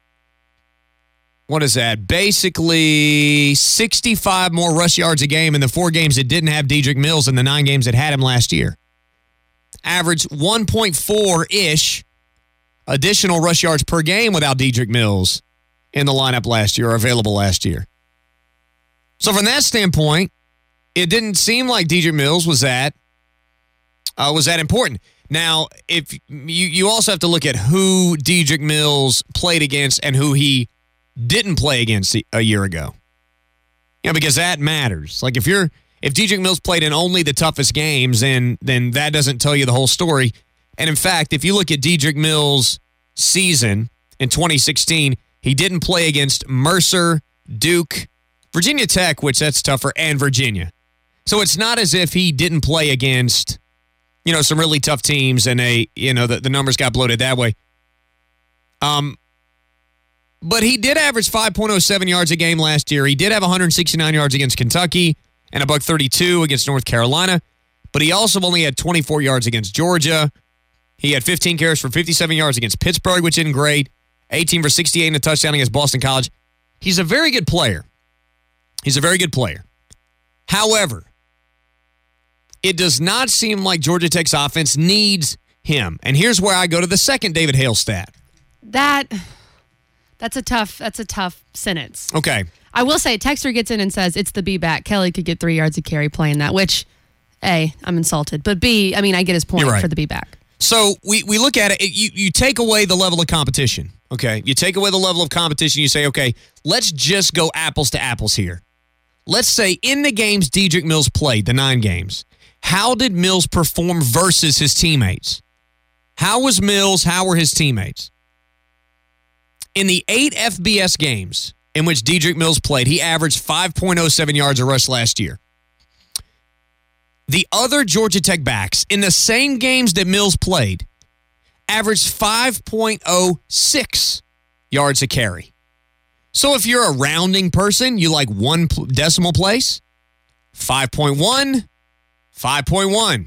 what is that, basically sixty-five more rush yards a game in the four games that didn't have Dedrick Mills and the nine games that had him last year. Averaged one point four-ish additional rush yards per game without Dedrick Mills in the lineup last year or available last year. So from that standpoint, it didn't seem like Dedrick Mills was that uh, was that important. Now, if you you also have to look at who Dedrick Mills played against and who he didn't play against a year ago. You know, because that matters. Like if you're if Dedrick Mills played in only the toughest games, then then that doesn't tell you the whole story. And in fact, if you look at Dedrick Mills' season in twenty sixteen, he didn't play against Mercer, Duke, Virginia Tech, which that's tougher, and Virginia. So it's not as if he didn't play against, you know, some really tough teams and they, you know, the, the numbers got bloated that way. Um, but he did average five point oh seven yards a game last year. He did have one hundred sixty-nine yards against Kentucky and a buck thirty-two against North Carolina. But he also only had twenty-four yards against Georgia. He had fifteen carries for fifty-seven yards against Pittsburgh, which isn't great. eighteen for sixty-eight and a touchdown against Boston College. He's a very good player. He's a very good player. However, it does not seem like Georgia Tech's offense needs him. And here's where I go to the second David Hale stat. That that's a tough that's a tough sentence. Okay. I will say, Texter gets in and says it's the B back. Kelly could get three yards of carry playing that, which, A, I'm insulted. But B, I mean, I get his point right. for the B back. So we, we look at it, you, you take away the level of competition, okay? You take away the level of competition, you say, okay, let's just go apples to apples here. Let's say in the games Dedrick Mills played, the nine games, how did Mills perform versus his teammates? How was Mills? How were his teammates? In the eight F B S games in which Dedrick Mills played, he averaged five point oh seven yards a rush last year. The other Georgia Tech backs in the same games that Mills played averaged five point oh six yards a carry. So if you're a rounding person, you like one decimal place, five point one, five point one.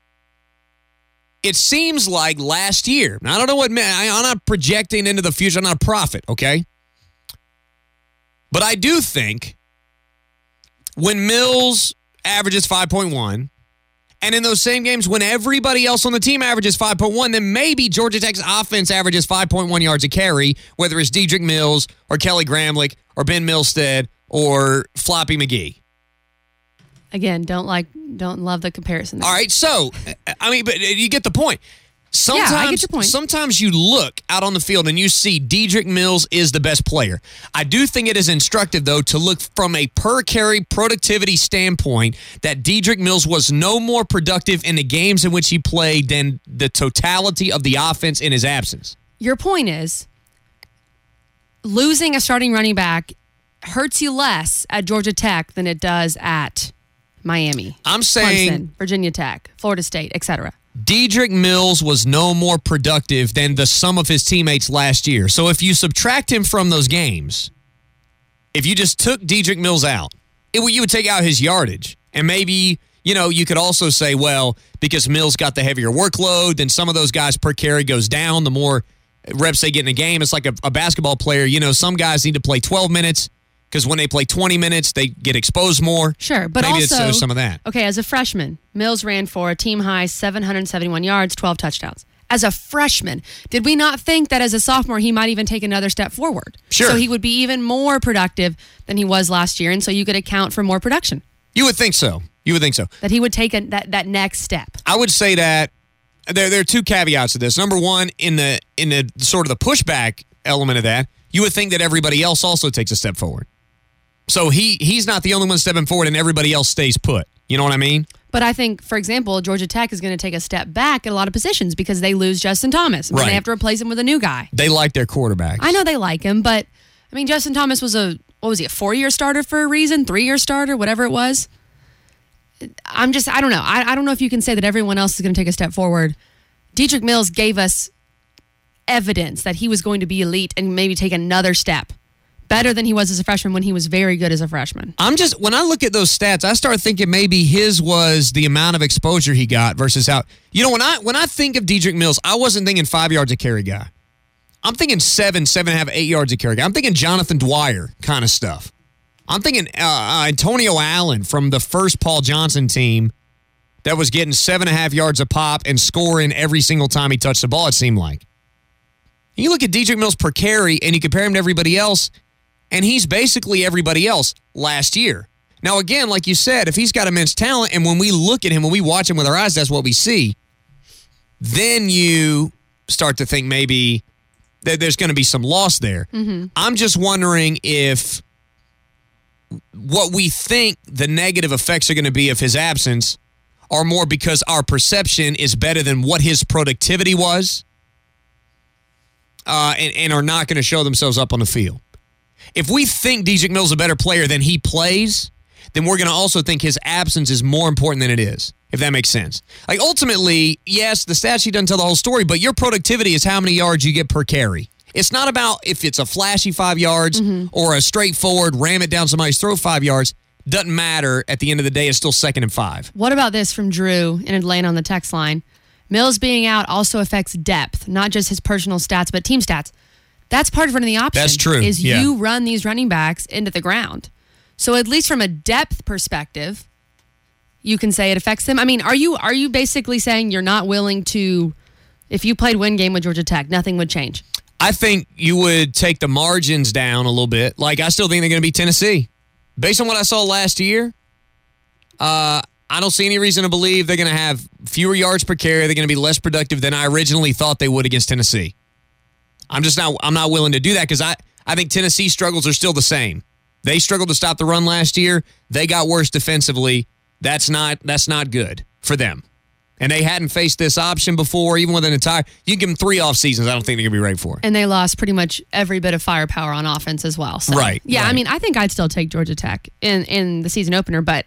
It seems like last year, I don't know what, I'm not projecting into the future, I'm not a prophet, okay? But I do think when Mills averages five point one, and in those same games when everybody else on the team averages five point one, then maybe Georgia Tech's offense averages five point one yards a carry, whether it's Dedrick Mills or Kelly Gramlich or Ben Milstead or Floppy McGee. Again, don't like, don't love the comparison there. All right, so, I mean, but you get the point. Sometimes, yeah, I get your point. Sometimes you look out on the field and you see Dedrick Mills is the best player. I do think it is instructive, though, to look from a per-carry productivity standpoint that Dedrick Mills was no more productive in the games in which he played than the totality of the offense in his absence. Your point is losing a starting running back hurts you less at Georgia Tech than it does at Miami, I'm saying Clemson, Virginia Tech, Florida State, et cetera. Dedrick Mills was no more productive than the sum of his teammates last year. So if you subtract him from those games, if you just took Dedrick Mills out, it, you would take out his yardage. And maybe, you know, you could also say, well, because Mills got the heavier workload, then some of those guys per carry goes down. The more reps they get in a game, it's like a, a basketball player. You know, some guys need to play twelve minutes. Because when they play twenty minutes, they get exposed more. Sure, but Maybe also, it's some of that. Okay, as a freshman, Mills ran for a team-high seven hundred seventy-one yards, twelve touchdowns. As a freshman, did we not think that as a sophomore, he might even take another step forward? Sure. So he would be even more productive than he was last year, and so you could account for more production. You would think so. You would think so. That he would take a, that, that next step. I would say that there, there are two caveats to this. Number one, in the in the sort of the pushback element of that, you would think that everybody else also takes a step forward. So he he's not the only one stepping forward and everybody else stays put. You know what I mean? But I think, for example, Georgia Tech is going to take a step back at a lot of positions because they lose Justin Thomas. And Right. they have to replace him with a new guy. They like their quarterback. I know they like him, but, I mean, Justin Thomas was a, what was he, a four-year starter for a reason? Three-year starter, whatever it was? I'm just, I don't know. I, I don't know if you can say that everyone else is going to take a step forward. Dedrick Mills gave us evidence that he was going to be elite and maybe take another step. Better than he was as a freshman when he was very good as a freshman. I'm just, when I look at those stats, I start thinking maybe his was the amount of exposure he got versus how, you know, when I when I think of Dedrick Mills, I wasn't thinking five yards a carry guy. I'm thinking seven, seven and a half, eight yards a carry guy. I'm thinking Jonathan Dwyer kind of stuff. I'm thinking uh, Antonio Allen from the first Paul Johnson team that was getting seven and a half yards a pop and scoring every single time he touched the ball, it seemed like. You look at Dedrick Mills per carry and you compare him to everybody else, and he's basically everybody else last year. Now, again, like you said, if he's got immense talent, and when we look at him, when we watch him with our eyes, that's what we see, then you start to think maybe that there's going to be some loss there. Mm-hmm. I'm just wondering if what we think the negative effects are going to be of his absence are more because our perception is better than what his productivity was uh, and, and are not going to show themselves up on the field. If we think Dedrick Mills is a better player than he plays, then we're going to also think his absence is more important than it is, if that makes sense. Like, ultimately, yes, the stat sheet doesn't tell the whole story, but your productivity is how many yards you get per carry. It's not about if it's a flashy five yards mm-hmm. or a straightforward ram it down somebody's throat five yards. Doesn't matter. At the end of the day, it's still second and five. What about this from Drew in Atlanta on the text line? Mills being out also affects depth, not just his personal stats, but team stats. That's part of running the option. That's true. Is yeah. you run these running backs into the ground. So at least from a depth perspective, you can say it affects them. I mean, are you are you basically saying you're not willing to, if you played win game with Georgia Tech, nothing would change? I think you would take the margins down a little bit. Like, I still think they're going to be Tennessee. Based on what I saw last year, uh, I don't see any reason to believe they're going to have fewer yards per carry. They're going to be less productive than I originally thought they would against Tennessee. I'm just not I'm not willing to do that because I, I think Tennessee's struggles are still the same. They struggled to stop the run last year. They got worse defensively. That's not that's not good for them. And they hadn't faced this option before, even with an entire you can give them three off seasons, I don't think they're gonna be ready for it. And they lost pretty much every bit of firepower on offense as well. So, right. Yeah, right. I mean, I think I'd still take Georgia Tech in, in the season opener, but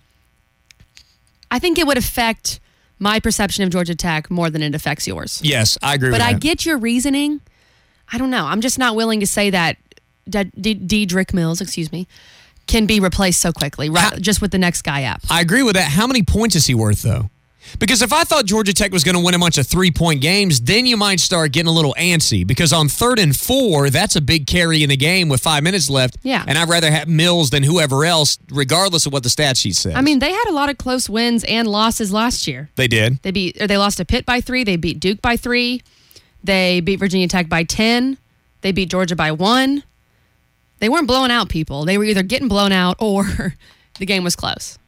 I think it would affect my perception of Georgia Tech more than it affects yours. Yes, I agree but with I that. get your reasoning. I don't know. I'm just not willing to say that D- D- Dedrick Mills, excuse me, can be replaced so quickly, right? How, just with the next guy up. I agree with that. How many points is he worth, though? Because if I thought Georgia Tech was going to win a bunch of three-point games, then you might start getting a little antsy. Because on third and four, that's a big carry in the game with five minutes left. Yeah. And I'd rather have Mills than whoever else, regardless of what the stat sheet says. I mean, they had a lot of close wins and losses last year. They did. They beat, or they lost to Pitt by three. They beat Duke by three. They beat Virginia Tech by ten. They beat Georgia by one. They weren't blowing out people. They were either getting blown out or the game was close.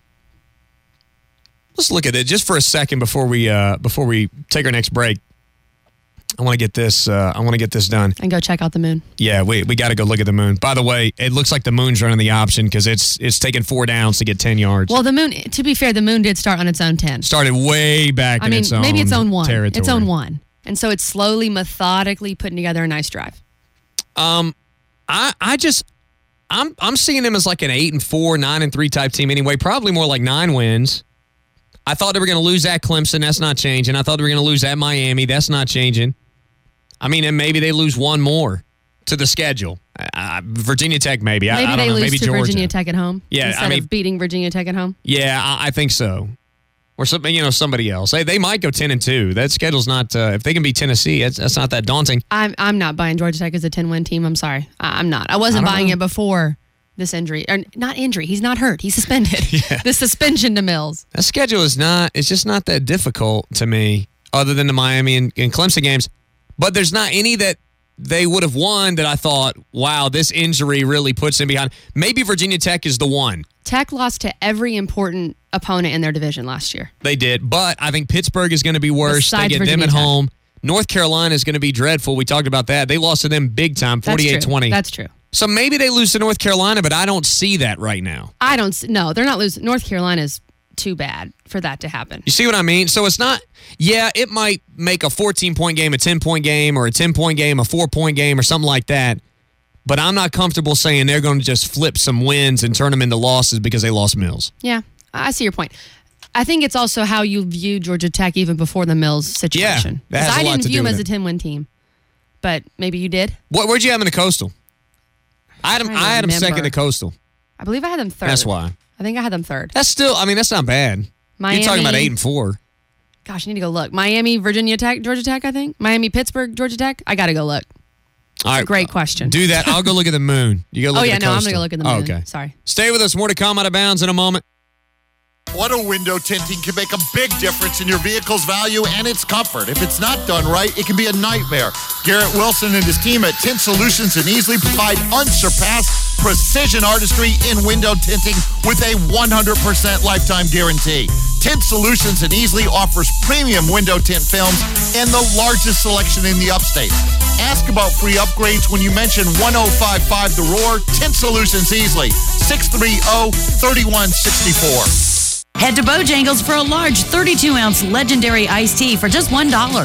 Let's look at it just for a second before we uh, before we take our next break. I want to get this. Uh, I want to get this done and go check out the moon. Yeah, we we got to go look at the moon. By the way, it looks like the moon's running the option because it's it's taking four downs to get ten yards. Well, the moon. To be fair, the moon did start on its own ten. Started way back. I in mean, its own maybe its own one. Territory. Its own one, and so it's slowly, methodically putting together a nice drive. Um, I I just I'm I'm seeing them as like an eight and four, nine and three type team anyway. Probably more like nine wins. I thought they were going to lose at Clemson. That's not changing. I thought they were going to lose at Miami. That's not changing. I mean, and maybe they lose one more to the schedule. Uh, Virginia Tech, maybe. Maybe I, I don't they know. lose maybe to Georgia. Virginia Tech at home. Yeah, instead I mean, of beating Virginia Tech at home. Yeah, I, I think so. Or something, you know, somebody else. They they might go ten and two. That schedule's not. Uh, if they can beat Tennessee, that's, that's not that daunting. I'm I'm not buying Georgia Tech as a ten win team. I'm sorry, I, I'm not. I wasn't I buying know. it before this injury, or not injury. He's not hurt. He's suspended. Yeah. The suspension to Mills. That schedule is not. It's just not that difficult to me, other than the Miami and, and Clemson games. But there's not any that they would have won that I thought, wow, this injury really puts them behind. Maybe Virginia Tech is the one. Tech lost to every important opponent in their division last year. They did, but I think Pittsburgh is going to be worse. Besides they get Virginia them at Tech. home. North Carolina is going to be dreadful. We talked about that. They lost to them big time, forty-eight twenty. That's true. So maybe they lose to North Carolina, but I don't see that right now. I don't. s- No, they're not losing. North Carolina's too bad for that to happen. You see what I mean? So it's not, yeah, it might make a fourteen-point game a ten-point game or a ten-point game a four-point game or something like that, but I'm not comfortable saying they're going to just flip some wins and turn them into losses because they lost Mills. Yeah, I see your point. I think it's also how you view Georgia Tech even before the Mills situation. Yeah, that has 'Cause a I lot didn't to view do them with as a it. ten-win team, but maybe you did. What, where'd you have them in the Coastal? I had them, I don't I had them second remember. to Coastal. I believe I had them third. That's why. I think I had them third. That's still, I mean, that's not bad. Miami, You're talking about eight and four. Gosh, I need to go look. Miami, Virginia Tech, Georgia Tech, I think. Miami, Pittsburgh, Georgia Tech. I got to go look. All right. Great question. Do that. I'll go look at the moon. You go look Oh, at yeah, the no, I'm Coastal. going to go look at the Oh, moon. okay. Sorry. Stay with us. More to come out of bounds in a moment. Auto window tinting can make a big difference in your vehicle's value and its comfort. If it's not done right, it can be a nightmare. Garrett Wilson and his team at Tint Solutions and Easily provide unsurpassed precision artistry in window tinting with a one hundred percent lifetime guarantee. Tint Solutions and Easily offers premium window tint films and the largest selection in the upstate. Ask about free upgrades when you mention one oh five five The Roar. Tint Solutions Easily, six three zero, three one six four. Head to Bojangles for a large thirty-two ounce legendary iced tea for just one dollar.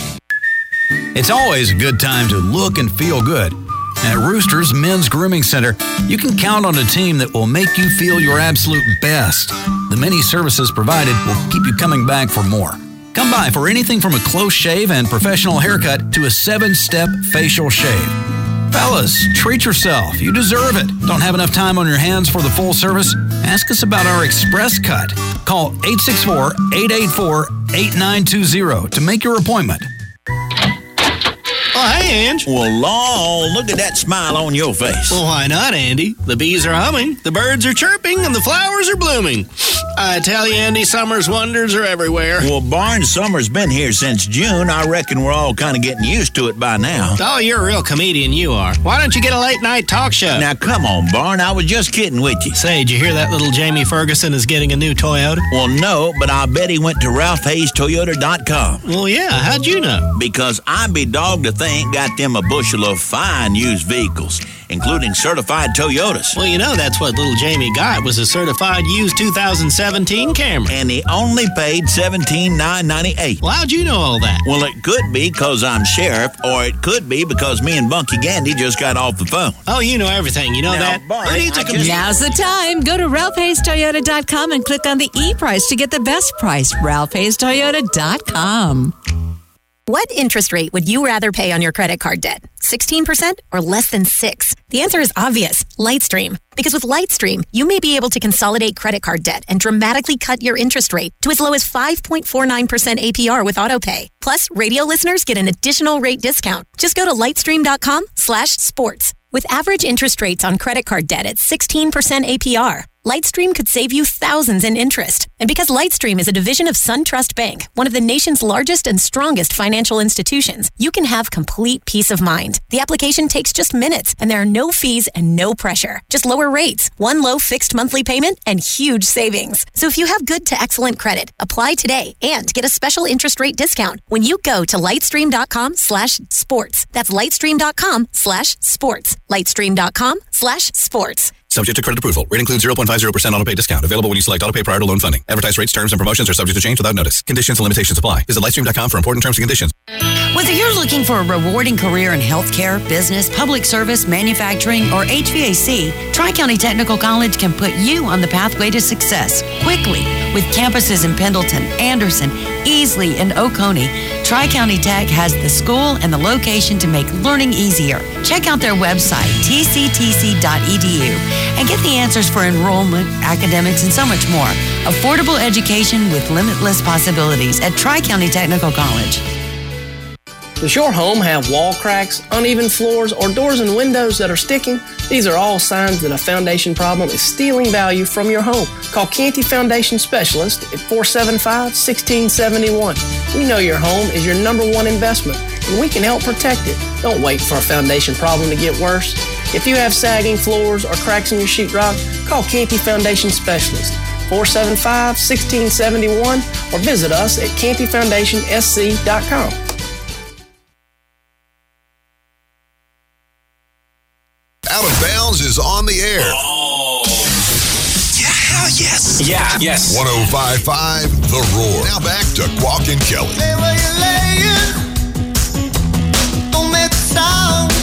It's always a good time to look and feel good. At Rooster's Men's Grooming Center, you can count on a team that will make you feel your absolute best. The many services provided will keep you coming back for more. Come by for anything from a close shave and professional haircut to a seven-step facial shave. Fellas, treat yourself. You deserve it. Don't have enough time on your hands for the full service? Ask us about our express cut. Call eight six four, eight eight four, eight nine two zero to make your appointment. Oh, hey, Ange. Well, Lord, look at that smile on your face. Well, why not, Andy? The bees are humming, the birds are chirping, and the flowers are blooming. I tell you, Andy, summer's wonders are everywhere. Well, Barnes, summer's been here since June. I reckon we're all kind of getting used to it by now. Oh, you're a real comedian, you are. Why don't you get a late-night talk show? Now, come on, Barn. I was just kidding with you. Say, did you hear that little Jamie Ferguson is getting a new Toyota? Well, no, but I bet he went to Ralph Hayes Toyota dot com. Well, yeah. How'd you know? Because I'd be dogged if they ain't got them a bushel of fine used vehicles, including certified Toyotas. Well, you know that's what little Jamie got was a certified used two thousand seventeen Camry. And he only paid seventeen thousand nine hundred ninety-eight dollars. Well, how'd you know all that? Well, it could be because I'm sheriff, or it could be because me and Bunky Gandy just got off the phone. Oh, you know everything. You know now, that? Barney, Who needs a I computer? Now's the time. Go to Ralph Hayes Toyota dot com and click on the e-price to get the best price. Ralph Hayes Toyota dot com. What interest rate would you rather pay on your credit card debt? sixteen percent or less than six? The answer is obvious. Lightstream. Because with Lightstream, you may be able to consolidate credit card debt and dramatically cut your interest rate to as low as five point four nine percent A P R with AutoPay. Plus, radio listeners get an additional rate discount. Just go to lightstream dot com slash sports. With average interest rates on credit card debt at sixteen percent A P R, Lightstream could save you thousands in interest. And because Lightstream is a division of SunTrust Bank, one of the nation's largest and strongest financial institutions, you can have complete peace of mind. The application takes just minutes, and there are no fees and no pressure. Just lower rates, one low fixed monthly payment, and huge savings. So if you have good to excellent credit, apply today and get a special interest rate discount when you go to lightstream dot com slash sports. That's lightstream dot com slash sports. lightstream dot com slash sports. Subject to credit approval. Rate includes zero point five zero percent autopay discount. Available when you select autopay prior to loan funding. Advertised rates, terms, and promotions are subject to change without notice. Conditions and limitations apply. Visit lightstream dot com for important terms and conditions. Whether you're looking for a rewarding career in healthcare, business, public service, manufacturing, or H V A C, Tri-County Technical College can put you on the pathway to success quickly. With campuses in Pendleton, Anderson, Easley, and Oconee, Tri-County Tech has the school and the location to make learning easier. Check out their website, t c t c dot e d u, and get the answers for enrollment, academics, and so much more. Affordable education with limitless possibilities at Tri-County Technical College. Does your home have wall cracks, uneven floors, or doors and windows that are sticking? These are all signs that a foundation problem is stealing value from your home. Call Canty Foundation Specialist at four seven five, one six seven one. We know your home is your number one investment, and we can help protect it. Don't wait for a foundation problem to get worse. If you have sagging floors or cracks in your sheetrock, call Canty Foundation Specialist, four seven five, one six seven one, or visit us at canty foundation s c dot com. Out of Yeah. Yes. one oh five point five The Roar. Now back to Quack and Kelly. Lay where you're laying. Don't make a sound.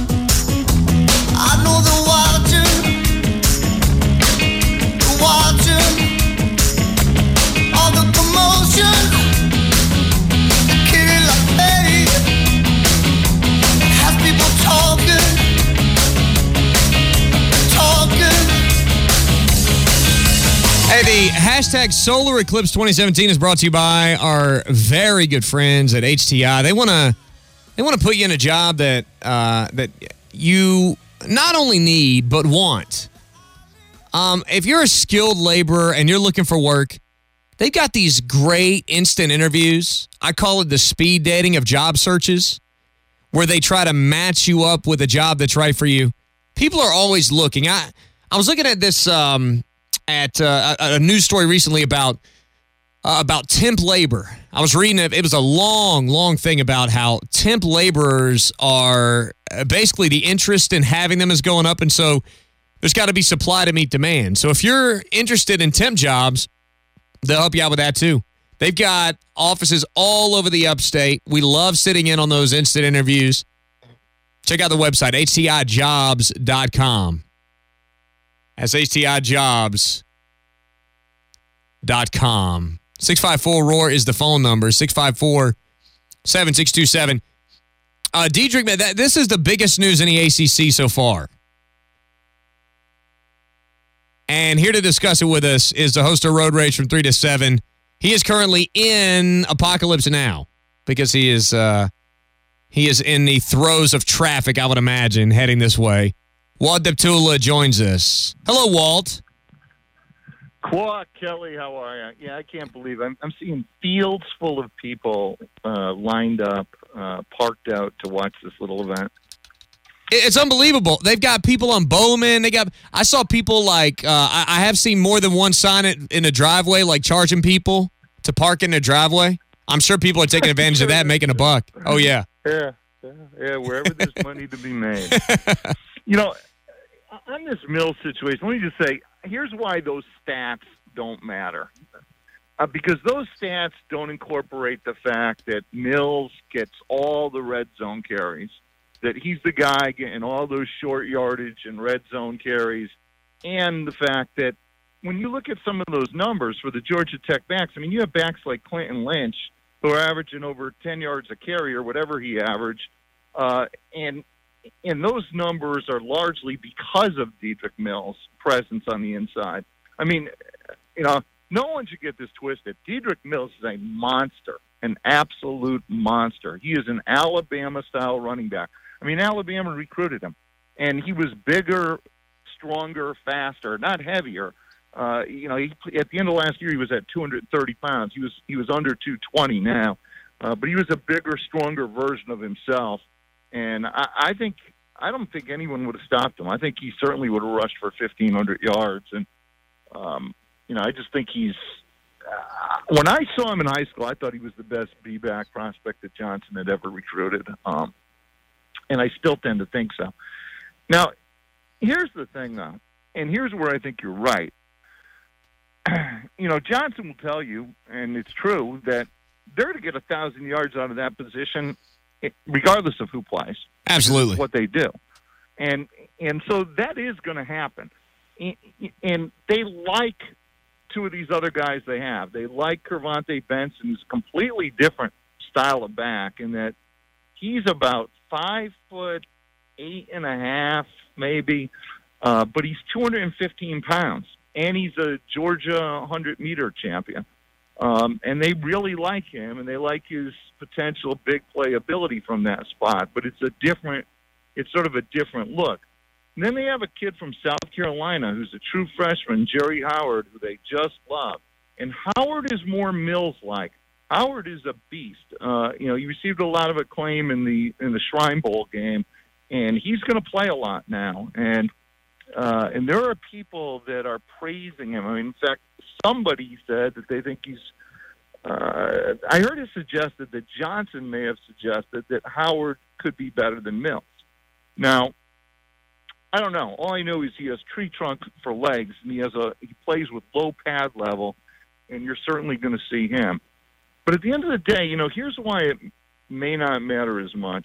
I know they're watching. They're watching. All the commotion. The killing like pain. Has people talking. Talking. Hey, the hashtag Solar Eclipse twenty seventeen is brought to you by our very good friends at H T I. They want to they want to put you in a job that uh, that you not only need but want. Um, if you're a skilled laborer and you're looking for work, they've got these great instant interviews. I call it the speed dating of job searches, where they try to match you up with a job that's right for you. People are always looking. I I was looking at this. Um, at uh, a, a news story recently about uh, about temp labor. I was reading it. It was a long, long thing about how temp laborers are uh, basically the interest in having them is going up, and so there's got to be supply to meet demand. So if you're interested in temp jobs, they'll help you out with that too. They've got offices all over the upstate. We love sitting in on those instant interviews. Check out the website, H T I jobs dot com. That's H T I jobs dot com. six five four R O A R is the phone number, six five four, seven six two seven. Uh, Diedrich, man, that, this is the biggest news in the A C C so far. And here to discuss it with us is the host of Road Rage from three to seven. He is currently in Apocalypse Now because he is uh, he is in the throes of traffic, I would imagine, heading this way. Walt Deptula joins us. Hello, Walt. Quack, Kelly, how are you? Yeah, I can't believe it. I'm, I'm seeing fields full of people uh, lined up, uh, parked out to watch this little event. It's unbelievable. They've got people on Bowman. They got. I saw people like. Uh, I, I have seen more than one sign in, in a driveway, like charging people to park in their driveway. I'm sure people are taking advantage of that, and making a buck. Oh yeah. Yeah, yeah, yeah. Wherever there's money to be made. You know, on this Mills situation, let me just say, here's why those stats don't matter. Uh, because those stats don't incorporate the fact that Mills gets all the red zone carries, that he's the guy getting all those short yardage and red zone carries, and the fact that when you look at some of those numbers for the Georgia Tech backs, I mean, you have backs like Clinton Lynch who are averaging over ten yards a carry or whatever he averaged, uh, and And those numbers are largely because of Dedrick Mills' presence on the inside. I mean, you know, no one should get this twisted. Dedrick Mills is a monster, an absolute monster. He is an Alabama-style running back. I mean, Alabama recruited him, and he was bigger, stronger, faster, not heavier. Uh, you know, he, at the end of last year, he was at two hundred thirty pounds. He was he was under two twenty now, uh, but he was a bigger, stronger version of himself. And I, I think I don't think anyone would have stopped him. I think he certainly would have rushed for fifteen hundred yards. And um, you know, I just think he's. Uh, when I saw him in high school, I thought he was the best B-back prospect that Johnson had ever recruited, um, and I still tend to think so. Now, here's the thing, though, and here's where I think you're right. You know, Johnson will tell you, and it's true, that they're to get a thousand yards out of that position, regardless of who plays. Absolutely. What they do. And and so that is going to happen. And they like two of these other guys they have. They like Kervonte Benson, who's a completely different style of back in that he's about five foot eight and a half, maybe, uh, but he's two hundred fifteen pounds, and he's a Georgia hundred-meter champion. Um, and they really like him, and they like his potential big play ability from that spot. But it's a different, it's sort of a different look. And then they have a kid from South Carolina who's a true freshman, Jerry Howard, who they just love. And Howard is more Mills-like. Howard is a beast. Uh, you know, he received a lot of acclaim in the in the Shrine Bowl game, and he's going to play a lot now. And uh, and there are people that are praising him. I mean, in fact, somebody said that they think he's uh, I heard it suggested that Johnson may have suggested that Howard could be better than Mills. Now, I don't know. All I know is he has tree trunk for legs, and he has a he plays with low pad level, and you're certainly going to see him. But at the end of the day, you know, here's why it may not matter as much.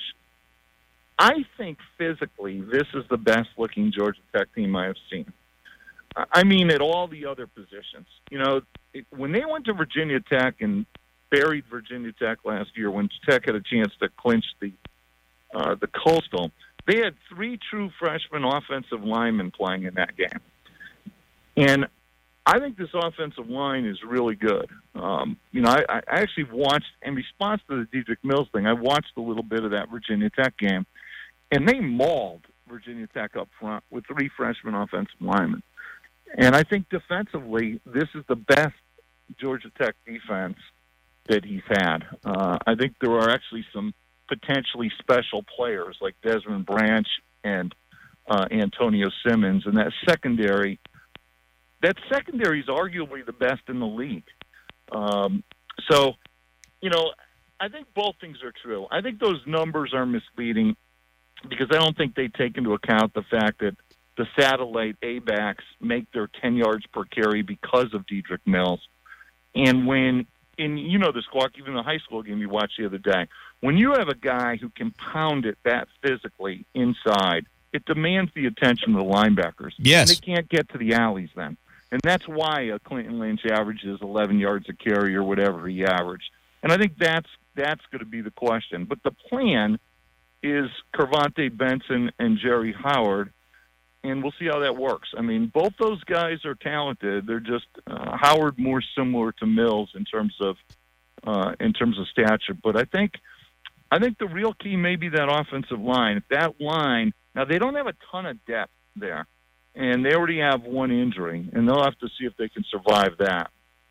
I think physically this is the best-looking Georgia Tech team I have seen. I mean, at all the other positions. You know, it, when they went to Virginia Tech and buried Virginia Tech last year, when Tech had a chance to clinch the uh, the Coastal, they had three true freshman offensive linemen playing in that game. And I think this offensive line is really good. Um, you know, I, I actually watched, in response to the Dedrick Mills thing, I watched a little bit of that Virginia Tech game, and they mauled Virginia Tech up front with three freshman offensive linemen. And I think defensively, this is the best Georgia Tech defense that he's had. Uh, I think there are actually some potentially special players like Desmond Branch and uh, Antonio Simmons, and that secondary That secondary is arguably the best in the league. Um, so, you know, I think both things are true. I think those numbers are misleading because I don't think they take into account the fact that the satellite A-backs make their ten yards per carry because of Dedrick Mills. And when, and you know this, Clark, even the high school game you watched the other day, when you have a guy who can pound it that physically inside, it demands the attention of the linebackers. Yes. And they can't get to the alleys then. And that's why uh, Clinton Lynch averages eleven yards a carry or whatever he averaged. And I think that's that's going to be the question. But the plan is Kervonte Benson and Jerry Howard, and we'll see how that works. I mean, both those guys are talented. They're just uh, Howard more similar to Mills in terms of uh, in terms of stature. But I think I think the real key may be that offensive line. If that line now they don't have a ton of depth there. And they already have one injury, and they'll have to see if they can survive that.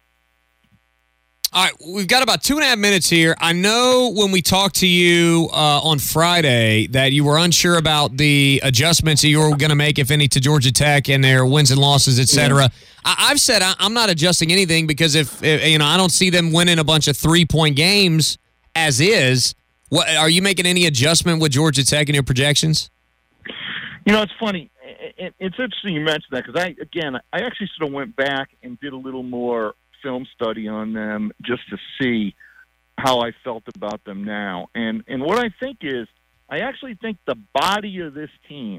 All right, we've got about two and a half minutes here. I know when we talked to you uh, on Friday that you were unsure about the adjustments that you were going to make, if any, to Georgia Tech and their wins and losses, et cetera. Yeah. I- I've said I- I'm not adjusting anything because if, if you know, I don't see them winning a bunch of three-point games as is. What are you making any adjustment with Georgia Tech in your projections? You know, it's funny. It's interesting you mentioned that because I, again, I actually sort of went back and did a little more film study on them just to see how I felt about them now. And and what I think is, I actually think the body of this team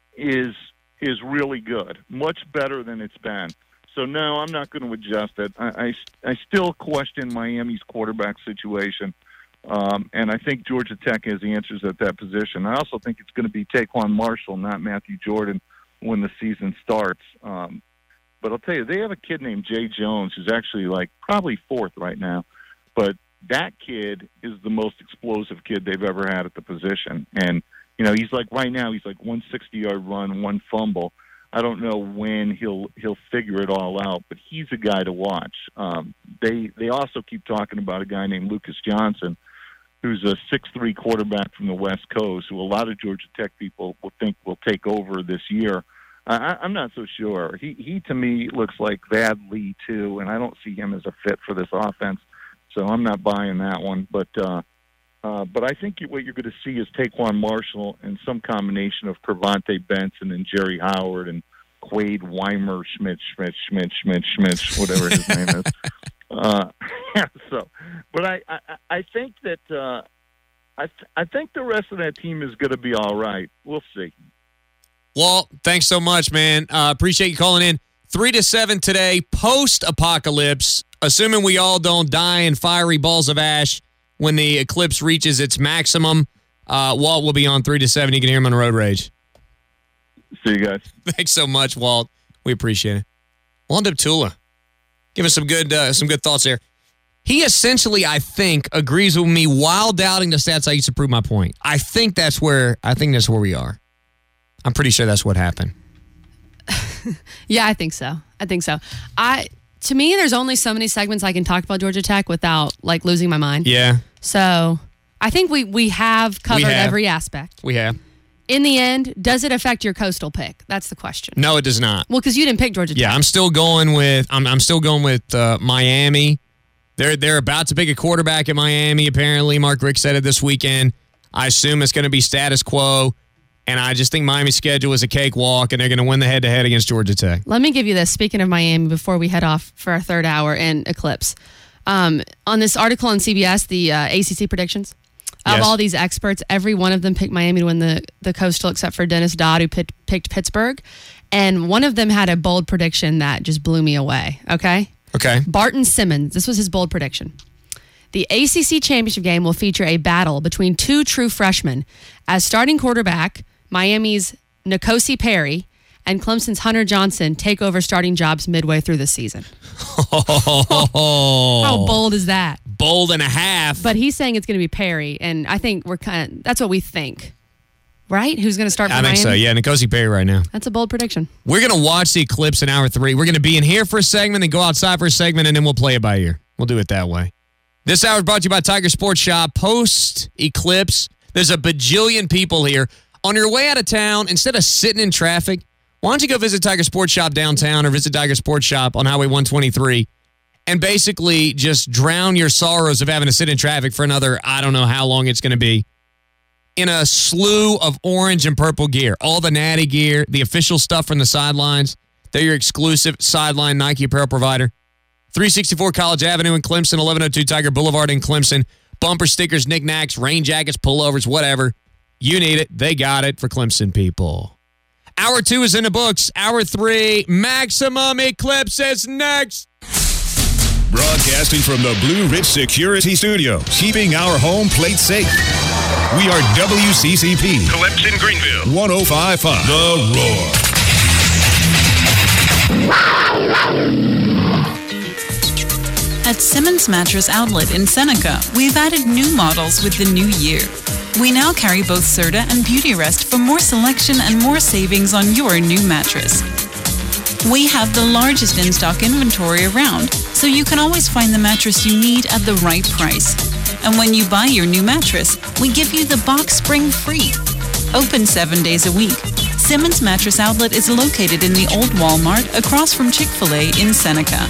is is really good, much better than it's been. So no, I'm not going to adjust it. I, I, I still question Miami's quarterback situation. Um, and I think Georgia Tech has the answers at that position. I also think it's going to be Taquan Marshall, not Matthew Jordan, when the season starts. Um, but I'll tell you, they have a kid named Jay Jones who's actually like probably fourth right now. But that kid is the most explosive kid they've ever had at the position. And, you know, he's like right now, he's like one sixty-yard run, one fumble. I don't know when he'll he'll figure it all out, but he's a guy to watch. Um, they they also keep talking about a guy named Lucas Johnson, who's a six three quarterback from the West Coast, who a lot of Georgia Tech people will think will take over this year. I, I'm not so sure. He, he to me, looks like Vad Lee, too, and I don't see him as a fit for this offense, so I'm not buying that one. But uh, uh, but I think what you're going to see is Taquan Marshall and some combination of Kervonte Benson and Jerry Howard and Quade Weimer, Schmidt, Schmidt, Schmidt, Schmidt, Schmidt, whatever his name is. Uh, yeah, so, but I, I, I think that uh, I, th- I think the rest of that team is going to be all right. We'll see. Walt, thanks so much, man. Uh, appreciate you calling in. Three to seven today, post-apocalypse. Assuming we all don't die in fiery balls of ash when the eclipse reaches its maximum. Uh, Walt will be on three to seven. You can hear him on Road Rage. See you guys. Thanks so much, Walt. We appreciate it. Walt Deptula. Give us some good uh, some good thoughts there. He essentially, I think, agrees with me while doubting the stats I used to prove my point. I think that's where I think that's where we are. I'm pretty sure that's what happened. Yeah, I think so. I think so. I to me, there's only so many segments I can talk about Georgia Tech without like losing my mind. Yeah. So I think we we have covered we have. every aspect. We have. In the end, does it affect your Coastal pick? That's the question. No, it does not. Well, because you didn't pick Georgia Tech. Yeah, I'm still going with I'm I'm still going with uh, Miami. They're they're about to pick a quarterback in Miami. Apparently, Mark Richt said it this weekend. I assume it's going to be status quo. And I just think Miami's schedule is a cakewalk, and they're going to win the head-to-head against Georgia Tech. Let me give you this. Speaking of Miami, before we head off for our third hour in Eclipse. Um, on this article on C B S, the uh, A C C predictions, of Yes. all these experts, every one of them picked Miami to win the, the Coastal except for Dennis Dodd, who picked, picked Pittsburgh. And one of them had a bold prediction that just blew me away, okay? Okay. Barton Simmons, this was his bold prediction. The A C C championship game will feature a battle between two true freshmen. As starting quarterback, Miami's N'Kosi Perry and Clemson's Hunter Johnson take over starting jobs midway through the season. Oh. How bold is that? Bold and a half. But he's saying it's going to be Perry, and I think we're kind of, that's what we think. Right? Who's going to start for I think Miami? so, yeah. N'Kosi Perry right now. That's a bold prediction. We're going to watch the Eclipse in hour three. We're going to be in here for a segment, then go outside for a segment, and then we'll play it by ear. We'll do it that way. This hour is brought to you by Tiger Sports Shop. Post-Eclipse, there's a bajillion people here. On your way out of town, instead of sitting in traffic, why don't you go visit Tiger Sports Shop downtown or visit Tiger Sports Shop on Highway one twenty-three and basically just drown your sorrows of having to sit in traffic for another, I don't know how long it's going to be, in a slew of orange and purple gear. All the natty gear, the official stuff from the sidelines. They're your exclusive sideline Nike apparel provider. three sixty-four College Avenue in Clemson, eleven oh two Tiger Boulevard in Clemson. Bumper stickers, knickknacks, rain jackets, pullovers, whatever. You need it. They got it for Clemson people. Hour two is in the books. Hour three, Maximum Eclipse is next. Broadcasting from the Blue Ridge Security Studios, keeping our home plate safe. We are W C C P. Clemson, Greenville. one oh five point five. The Roar. At Simmons Mattress Outlet in Seneca, we've added new models with the new year. We now carry both Serta and Beauty Rest for more selection and more savings on your new mattress. We have the largest in-stock inventory around, so you can always find the mattress you need at the right price. And when you buy your new mattress, we give you the box spring free. Open seven days a week. Simmons Mattress Outlet is located in the old Walmart across from Chick-fil-A in Seneca.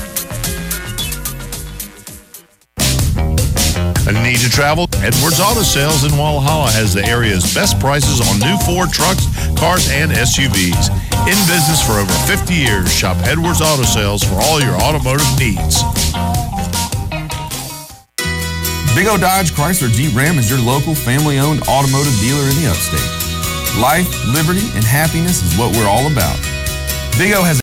Need to travel? Edwards Auto Sales in Walhalla has the area's best prices on new Ford trucks, cars, and S U Vs. In business for over fifty years, shop Edwards Auto Sales for all your automotive needs. Big O Dodge Chrysler Jeep Ram is your local family-owned automotive dealer in the upstate. Life, liberty, and happiness is what we're all about. Big O has